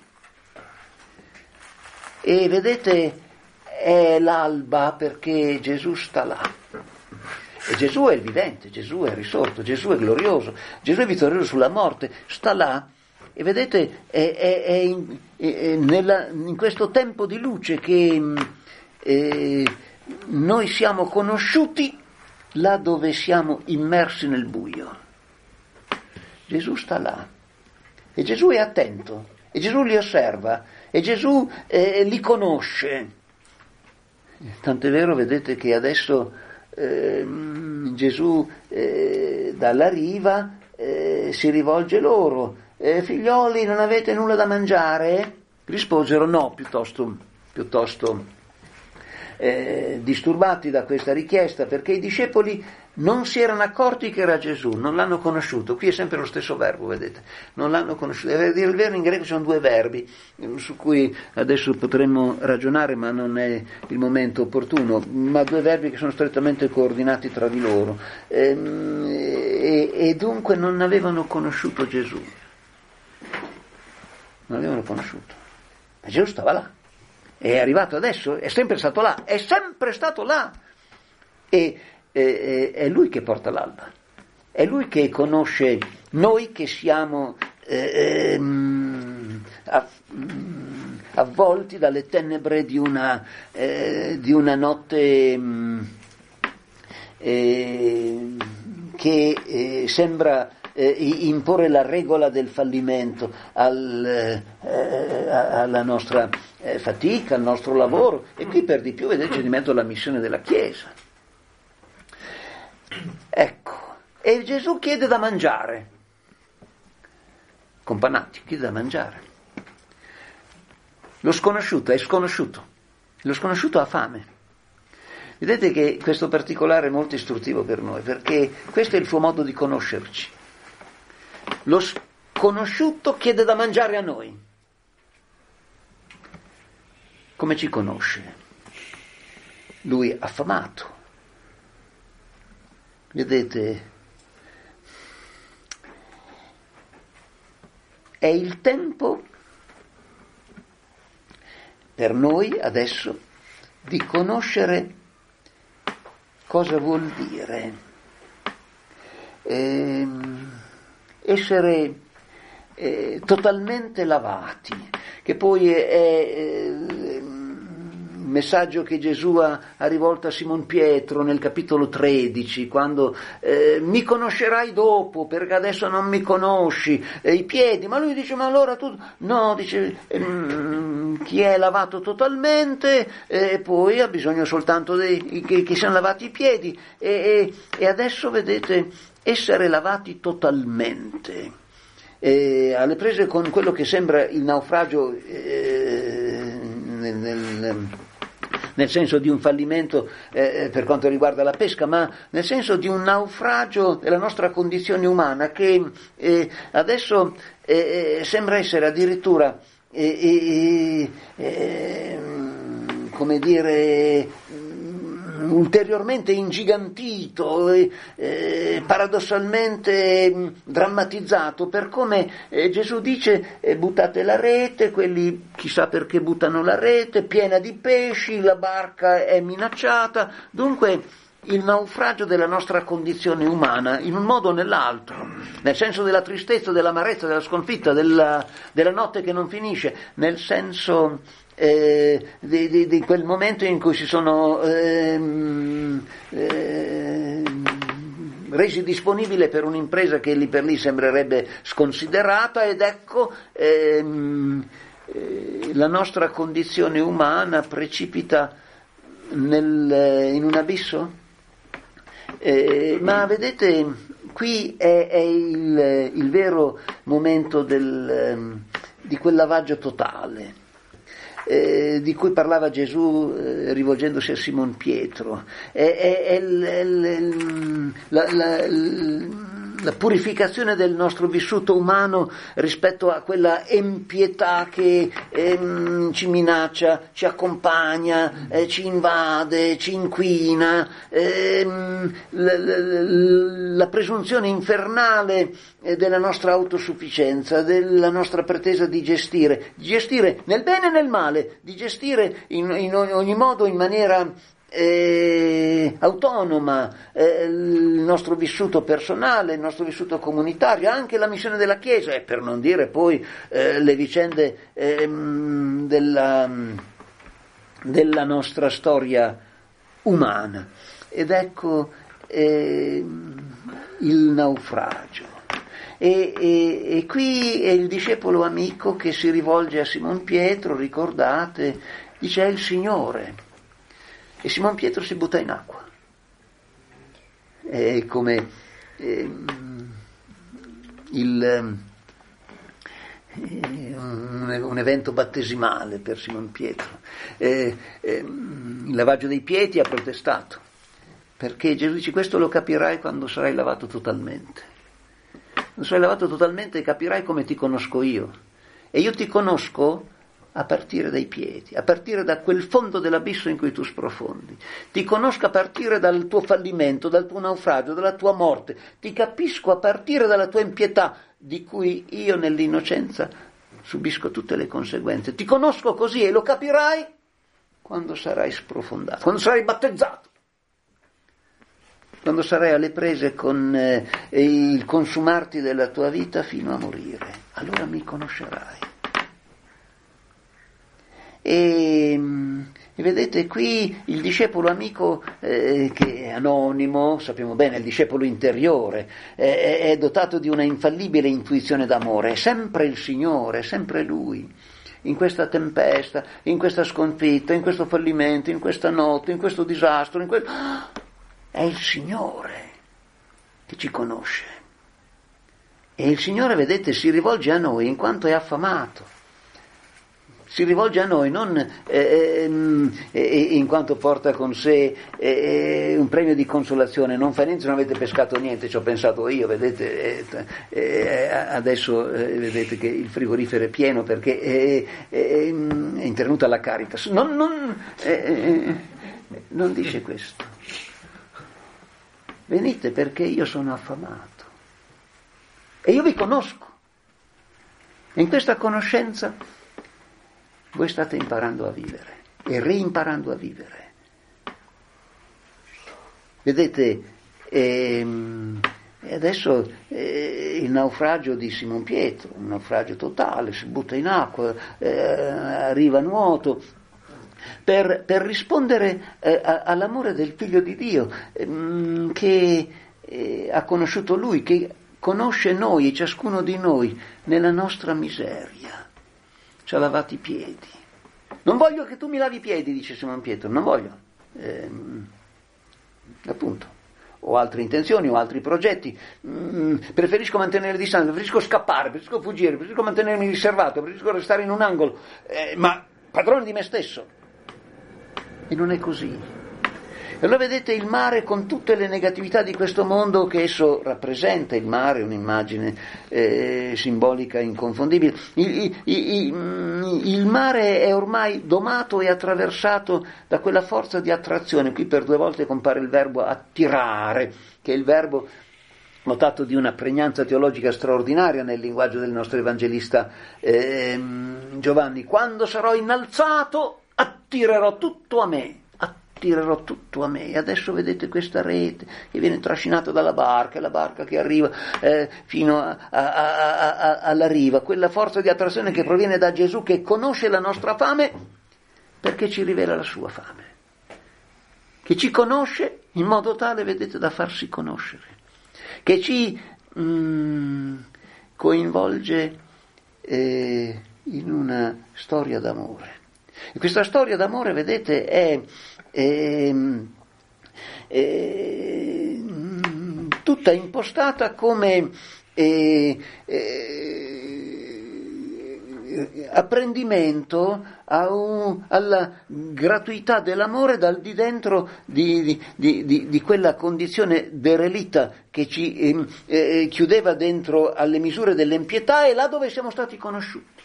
E vedete, è l'alba perché Gesù sta là. E Gesù è il vivente, Gesù è risorto, Gesù è glorioso, Gesù è vittorioso sulla morte, sta là, e vedete è, è, è, in, è nella, in questo tempo di luce che eh, noi siamo conosciuti là dove siamo immersi nel buio. Gesù sta là, e Gesù è attento, e Gesù li osserva, e Gesù eh, li conosce. Tant'è vero, vedete, che adesso Eh, Gesù eh, dalla riva eh, si rivolge loro, eh, figlioli, non avete nulla da mangiare? Risposero no, piuttosto, piuttosto eh, disturbati da questa richiesta, perché i discepoli non si erano accorti che era Gesù, non l'hanno conosciuto. Qui è sempre lo stesso verbo, vedete, non l'hanno conosciuto. A dire il vero, in greco ci sono due verbi su cui adesso potremmo ragionare, ma non è il momento opportuno, ma due verbi che sono strettamente coordinati tra di loro, e, e, e dunque non avevano conosciuto Gesù, non avevano conosciuto, ma Gesù stava là, è arrivato adesso, è sempre stato là, è sempre stato là, e è Lui che porta l'alba, è Lui che conosce noi che siamo eh, avvolti dalle tenebre di una, eh, di una notte mh, eh, che eh, sembra eh, imporre la regola del fallimento al, eh, alla nostra eh, fatica, al nostro lavoro. E qui per di più, vedete, c'è di mezzo la missione della Chiesa. Ecco, e Gesù chiede da mangiare. Companati, chiede da mangiare. Lo sconosciuto è sconosciuto, lo sconosciuto ha fame. Vedete che questo particolare è molto istruttivo per noi, perché questo è il suo modo di conoscerci. Lo sconosciuto chiede da mangiare a noi. Come ci conosce? Lui affamato. Vedete, è il tempo per noi adesso di conoscere cosa vuol dire eh, essere eh, totalmente lavati, che poi è, è eh, il messaggio che Gesù ha, ha rivolto a Simon Pietro nel capitolo tredici, quando eh, mi conoscerai dopo, perché adesso non mi conosci, eh, i piedi, ma lui dice, ma allora tu, no, dice, ehm, chi è lavato totalmente, e eh, poi ha bisogno soltanto dei, che, che siano lavati i piedi, e, e, e adesso vedete, essere lavati totalmente, e alle prese con quello che sembra il naufragio eh, nel, nel nel senso di un fallimento eh, per quanto riguarda la pesca, ma nel senso di un naufragio della nostra condizione umana che eh, adesso eh, sembra essere addirittura eh, eh, come dire ulteriormente ingigantito, eh, eh, paradossalmente mh, drammatizzato, per come eh, Gesù dice eh, buttate la rete, quelli chissà perché buttano la rete, piena di pesci, la barca è minacciata, dunque il naufragio della nostra condizione umana in un modo o nell'altro, nel senso della tristezza, dell'amarezza, della sconfitta, della, della notte che non finisce, nel senso Eh, di, di, di quel momento in cui si sono ehm, ehm, resi disponibili per un'impresa che lì per lì sembrerebbe sconsiderata, ed ecco ehm, eh, la nostra condizione umana precipita nel, in un abisso. Eh, ma vedete, qui è, è il, il vero momento del, di quel lavaggio totale Eh, di cui parlava Gesù eh, rivolgendosi a Simon Pietro. È, è, è l, l, la, la, la purificazione del nostro vissuto umano rispetto a quella empietà che ehm, ci minaccia, ci accompagna, eh, ci invade, ci inquina, ehm, la, la, la presunzione infernale della nostra autosufficienza, della nostra pretesa di gestire, di gestire nel bene e nel male, di gestire in, in ogni modo, in maniera eh, autonoma eh, il nostro vissuto personale, il nostro vissuto comunitario, anche la missione della Chiesa, e per non dire poi eh, le vicende eh, della, della nostra storia umana. Ed ecco eh, il naufragio. E, e, e qui è il discepolo amico che si rivolge a Simon Pietro, ricordate, dice è il Signore, e Simon Pietro si butta in acqua. È come eh, il, eh, un, un evento battesimale per Simon Pietro. Eh, eh, il lavaggio dei piedi ha protestato, perché Gesù dice questo lo capirai quando sarai lavato totalmente. Quando sarai lavato totalmente capirai come ti conosco io, e io ti conosco a partire dai piedi, a partire da quel fondo dell'abisso in cui tu sprofondi, ti conosco a partire dal tuo fallimento, dal tuo naufragio, dalla tua morte, ti capisco a partire dalla tua impietà, di cui io nell'innocenza subisco tutte le conseguenze, ti conosco così e lo capirai quando sarai sprofondato, quando sarai battezzato, quando sarai alle prese con eh, il consumarti della tua vita fino a morire, allora mi conoscerai. E, e vedete qui il discepolo amico eh, che è anonimo, sappiamo bene, il discepolo interiore, eh, è dotato di una infallibile intuizione d'amore, è sempre il Signore, è sempre Lui. In questa tempesta, in questa sconfitta, in questo fallimento, in questa notte, in questo disastro, in quel... è il Signore che ci conosce. E il Signore, vedete, si rivolge a noi in quanto è affamato. Si rivolge a noi non eh, eh, in quanto porta con sé eh, un premio di consolazione. Non fa niente se non avete pescato niente, ci ho pensato io, vedete, eh, eh, adesso eh, vedete che il frigorifero è pieno perché eh, eh, è intervenuta la Caritas. Non, non, eh, non dice questo. Venite perché io sono affamato e io vi conosco. E in questa conoscenza voi state imparando a vivere e reimparando a vivere. Vedete, ehm, adesso eh, il naufragio di Simon Pietro, un naufragio totale, si butta in acqua, eh, arriva a nuoto, per, per rispondere eh, a, all'amore del Figlio di Dio, ehm, che eh, ha conosciuto Lui, che conosce noi, ciascuno di noi, nella nostra miseria. Ci ha lavato i piedi. Non voglio che tu mi lavi i piedi, dice Simon Pietro, non voglio. Eh, appunto, ho altre intenzioni, ho altri progetti, mm, preferisco mantenere distanza, preferisco scappare, preferisco fuggire, preferisco mantenermi riservato, preferisco restare in un angolo, eh, ma padrone di me stesso. E non è così. E allora vedete il mare con tutte le negatività di questo mondo che esso rappresenta. Il mare è un'immagine eh, simbolica inconfondibile. Il, il, il mare è ormai domato e attraversato da quella forza di attrazione. Qui per due volte compare il verbo attirare, che è il verbo notato di una pregnanza teologica straordinaria nel linguaggio del nostro evangelista eh, Giovanni. Quando sarò innalzato, attirerò tutto a me. Tirerò tutto a me. Adesso vedete questa rete che viene trascinata dalla barca, la barca che arriva eh, fino a, a, a, a, alla riva, quella forza di attrazione che proviene da Gesù, che conosce la nostra fame perché ci rivela la sua fame, che ci conosce in modo tale, vedete, da farsi conoscere, che ci mm, coinvolge eh, in una storia d'amore. E questa storia d'amore, vedete, è E, e, tutta impostata come e, e, apprendimento a un, alla gratuità dell'amore dal di dentro di, di, di, di quella condizione derelitta che ci eh, eh, chiudeva dentro alle misure dell'impietà, e là dove siamo stati conosciuti,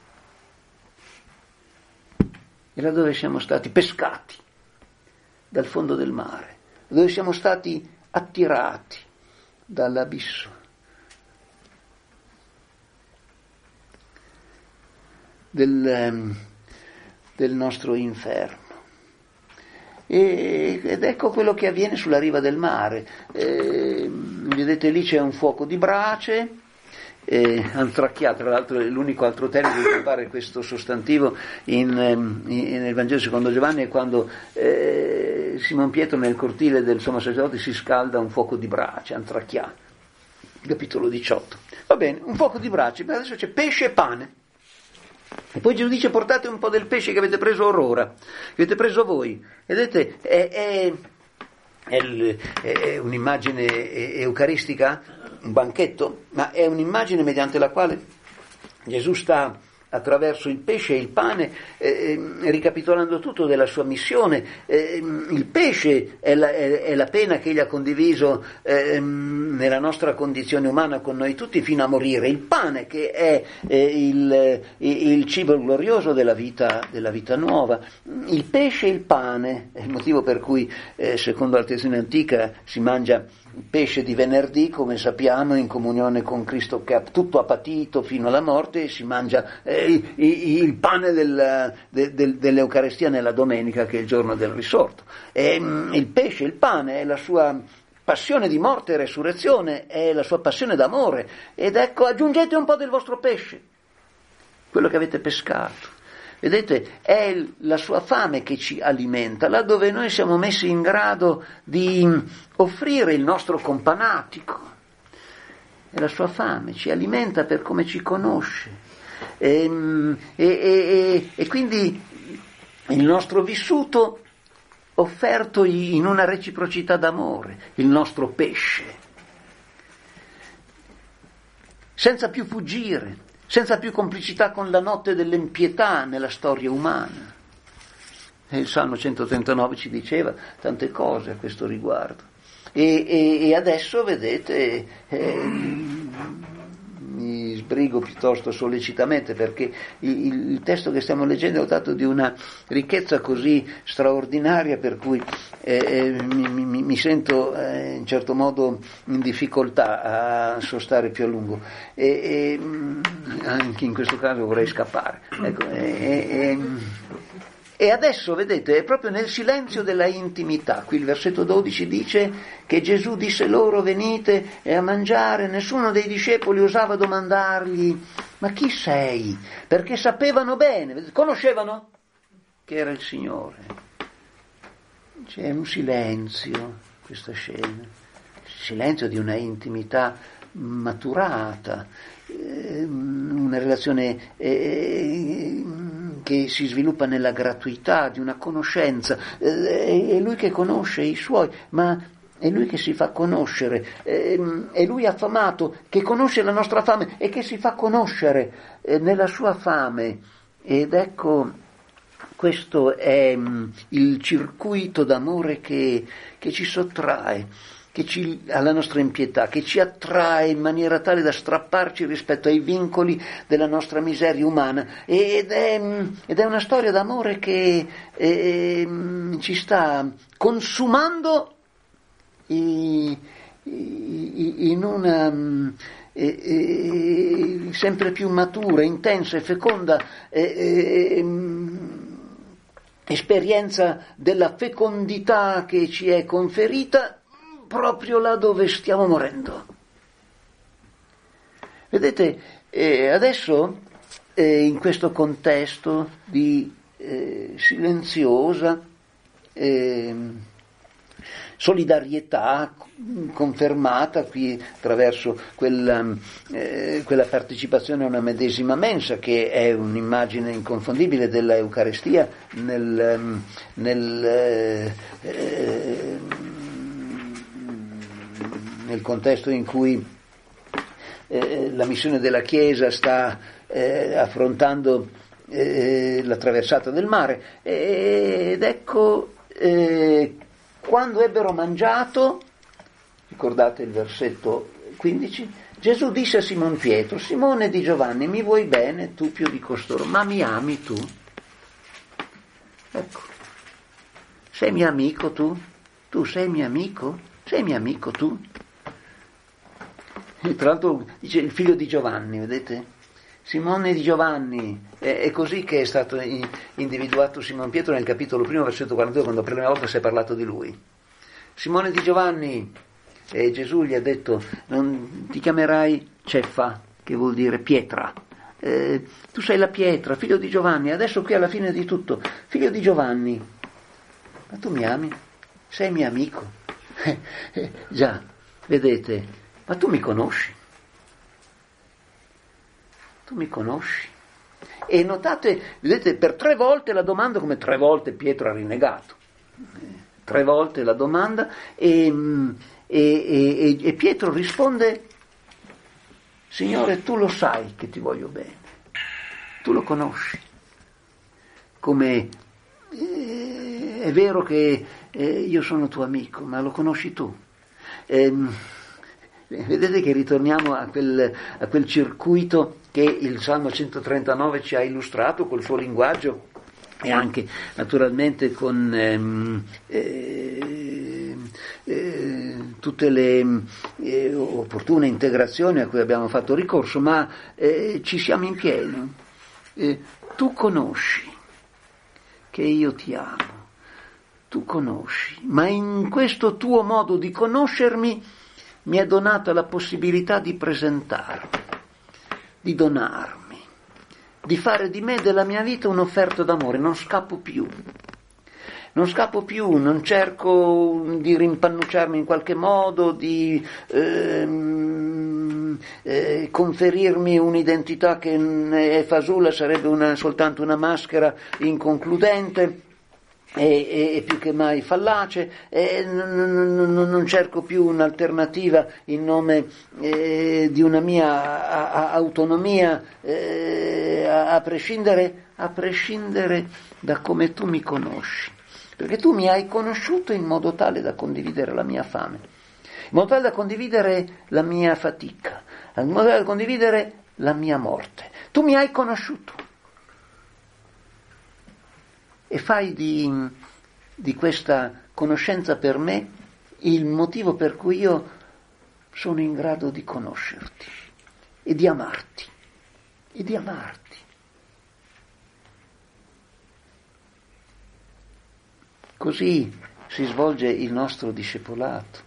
e là dove siamo stati pescati dal fondo del mare, dove siamo stati attirati dall'abisso del, del nostro inferno. E, ed ecco quello che avviene sulla riva del mare. Eh, vedete, lì c'è un fuoco di brace, Eh, antrachia, tra l'altro è l'unico altro termine che compare questo sostantivo in, in, nel Vangelo secondo Giovanni, è quando eh, Simon Pietro nel cortile del sommo sacerdote si scalda un fuoco di brace, antrachia, capitolo diciotto. Va bene, un fuoco di brace, ma adesso c'è pesce e pane. E poi Gesù dice: portate un po' del pesce che avete preso orora, che avete preso voi. Vedete, è, è, è, è un'immagine eucaristica, un banchetto, ma è un'immagine mediante la quale Gesù sta attraverso il pesce e il pane eh, ricapitolando tutto della sua missione. Eh, il pesce è la, è, è la pena che egli ha condiviso eh, nella nostra condizione umana con noi tutti fino a morire, il pane che è eh, il, il cibo glorioso della vita, della vita nuova. Il pesce e il pane è il motivo per cui eh, secondo la tradizione antica si mangia pesce di venerdì, come sappiamo, in comunione con Cristo che ha tutto ha patito fino alla morte, e si mangia eh, il pane del, de, de, dell'Eucarestia nella domenica, che è il giorno del risorto. E, il pesce, il pane, è la sua passione di morte e resurrezione, è la sua passione d'amore. Ed ecco, aggiungete un po' del vostro pesce, quello che avete pescato. Vedete, è la sua fame che ci alimenta, là dove noi siamo messi in grado di offrire il nostro companatico. È la sua fame, ci alimenta per come ci conosce. E, e, e, e quindi il nostro vissuto offerto in una reciprocità d'amore, il nostro pesce, senza più fuggire, senza più complicità con la notte dell'impietà nella storia umana. E il Salmo centotrentanove ci diceva tante cose a questo riguardo. E, e, e adesso, vedete, eh, mi sbrigo piuttosto sollecitamente, perché il, il testo che stiamo leggendo è dotato di una ricchezza così straordinaria per cui eh, mi, mi, mi sento eh, in certo modo in difficoltà a sostare più a lungo e, e anche in questo caso vorrei scappare. Ecco, e, e, E adesso, vedete, è proprio nel silenzio della intimità. Qui il versetto dodici dice che Gesù disse loro: venite e a mangiare. Nessuno dei discepoli osava domandargli: ma chi sei? Perché sapevano bene, conoscevano che era il Signore. C'è un silenzio, questa scena, silenzio di una intimità maturata, una relazione eh, che si sviluppa nella gratuità di una conoscenza. Eh, è lui che conosce i suoi, ma è lui che si fa conoscere, eh, è lui affamato che conosce la nostra fame e che si fa conoscere eh, nella sua fame. Ed ecco, questo è mh, il circuito d'amore che, che ci sottrae che ci, alla nostra impietà, che ci attrae in maniera tale da strapparci rispetto ai vincoli della nostra miseria umana, ed è, ed è una storia d'amore che eh, ci sta consumando in una eh, eh, sempre più matura, intensa e feconda eh, eh, esperienza della fecondità che ci è conferita proprio là dove stiamo morendo. Vedete, eh, adesso eh, in questo contesto di eh, silenziosa eh, solidarietà confermata qui attraverso quella, eh, quella partecipazione a una medesima mensa, che è un'immagine inconfondibile della Eucaristia nel, nel eh, nel contesto in cui eh, la missione della Chiesa sta eh, affrontando eh, la traversata del mare. Ed ecco, eh, quando ebbero mangiato, ricordate il versetto quindici, Gesù disse a Simon Pietro: Simone di Giovanni, mi vuoi bene tu più di costoro, ma mi ami tu? Ecco, sei mio amico tu? Tu sei mio amico? Sei mio amico tu? Tra l'altro dice il figlio di Giovanni, vedete? Simone di Giovanni, è, è così che è stato individuato Simon Pietro nel capitolo primo, versetto quarantadue, quando per la prima volta si è parlato di lui. Simone di Giovanni, e Gesù gli ha detto: non ti chiamerai Ceffa, che vuol dire pietra, eh, tu sei la pietra, figlio di Giovanni. Adesso qui alla fine di tutto, figlio di Giovanni, ma tu mi ami? Sei mio amico? Eh, eh, già, vedete, ma tu mi conosci? Tu mi conosci? E notate, vedete, per tre volte la domanda, come tre volte Pietro ha rinnegato. Tre volte la domanda e, e, e, e Pietro risponde: Signore, tu lo sai che ti voglio bene. Tu lo conosci. Come eh, è vero che eh, io sono tuo amico, ma lo conosci tu. Ehm, Vedete che ritorniamo a quel, a quel circuito che il Salmo centotrentanove ci ha illustrato col suo linguaggio e anche naturalmente con ehm, eh, eh, tutte le eh, opportune integrazioni a cui abbiamo fatto ricorso, ma eh, ci siamo in pieno. Eh, tu conosci che io ti amo, tu conosci, ma in questo tuo modo di conoscermi mi è donata la possibilità di presentarmi, di donarmi, di fare di me, della mia vita, un'offerta d'amore, non scappo più. Non scappo più, non cerco di rimpannucciarmi in qualche modo, di ehm, eh, conferirmi un'identità che è fasulla, sarebbe una, soltanto una maschera inconcludente e, e, e più che mai fallace, e non, non, non cerco più un'alternativa in nome eh, di una mia a, a, autonomia, eh, a, a prescindere, a prescindere da come tu mi conosci. Perché tu mi hai conosciuto in modo tale da condividere la mia fame, in modo tale da condividere la mia fatica, in modo tale da condividere la mia morte. Tu mi hai conosciuto e fai di, di questa conoscenza per me il motivo per cui io sono in grado di conoscerti e di amarti, e di amarti. Così si svolge il nostro discepolato.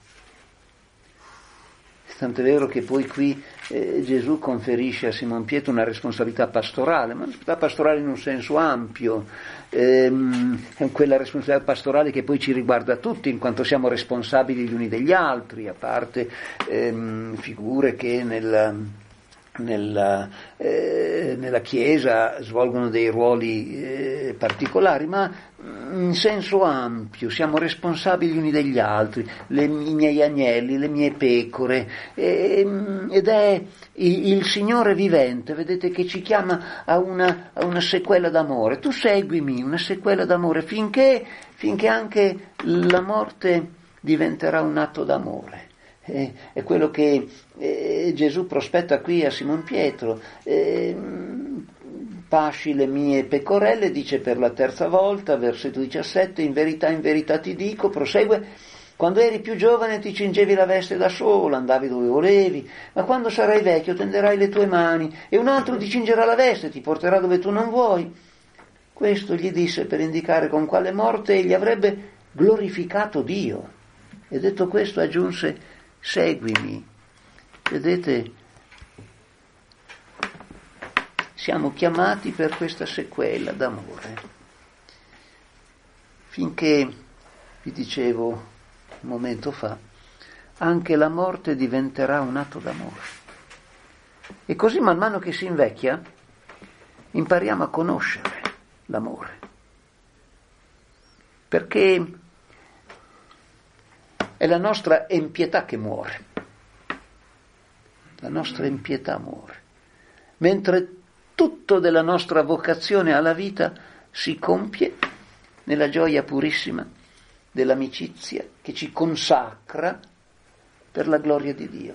Tant'è vero che poi qui eh, Gesù conferisce a Simon Pietro una responsabilità pastorale, ma una responsabilità pastorale in un senso ampio, ehm, è quella responsabilità pastorale che poi ci riguarda tutti, in quanto siamo responsabili gli uni degli altri, a parte ehm, figure che nella, nella, eh, nella Chiesa svolgono dei ruoli eh, particolari, ma in senso ampio, siamo responsabili gli uni degli altri, le, i miei agnelli, le mie pecore, e, ed è il, il Signore vivente, vedete, che ci chiama a una, a una sequela d'amore. Tu seguimi, una sequela d'amore, finché, finché anche la morte diventerà un atto d'amore. Eh, è quello che eh, Gesù prospetta qui a Simon Pietro. Eh, pasci le mie pecorelle, dice per la terza volta, versetto diciassette, in verità, in verità ti dico, prosegue, quando eri più giovane ti cingevi la veste da solo, andavi dove volevi, ma quando sarai vecchio tenderai le tue mani e un altro ti cingerà la veste, ti porterà dove tu non vuoi. Questo gli disse per indicare con quale morte egli avrebbe glorificato Dio. E detto questo aggiunse, seguimi. Vedete, siamo chiamati per questa sequela d'amore, finché, vi dicevo un momento fa, anche la morte diventerà un atto d'amore. E così man mano che si invecchia impariamo a conoscere l'amore, perché è la nostra empietà che muore, la nostra empietà muore, mentre tutto della nostra vocazione alla vita si compie nella gioia purissima dell'amicizia che ci consacra per la gloria di Dio.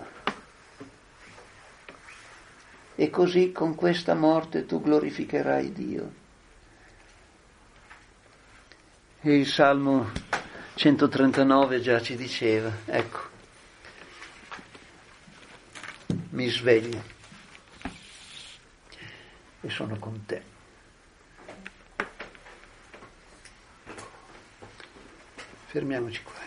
E così con questa morte tu glorificherai Dio. E il Salmo centotrentanove già ci diceva, ecco, mi sveglio e sono con te. Fermiamoci qua.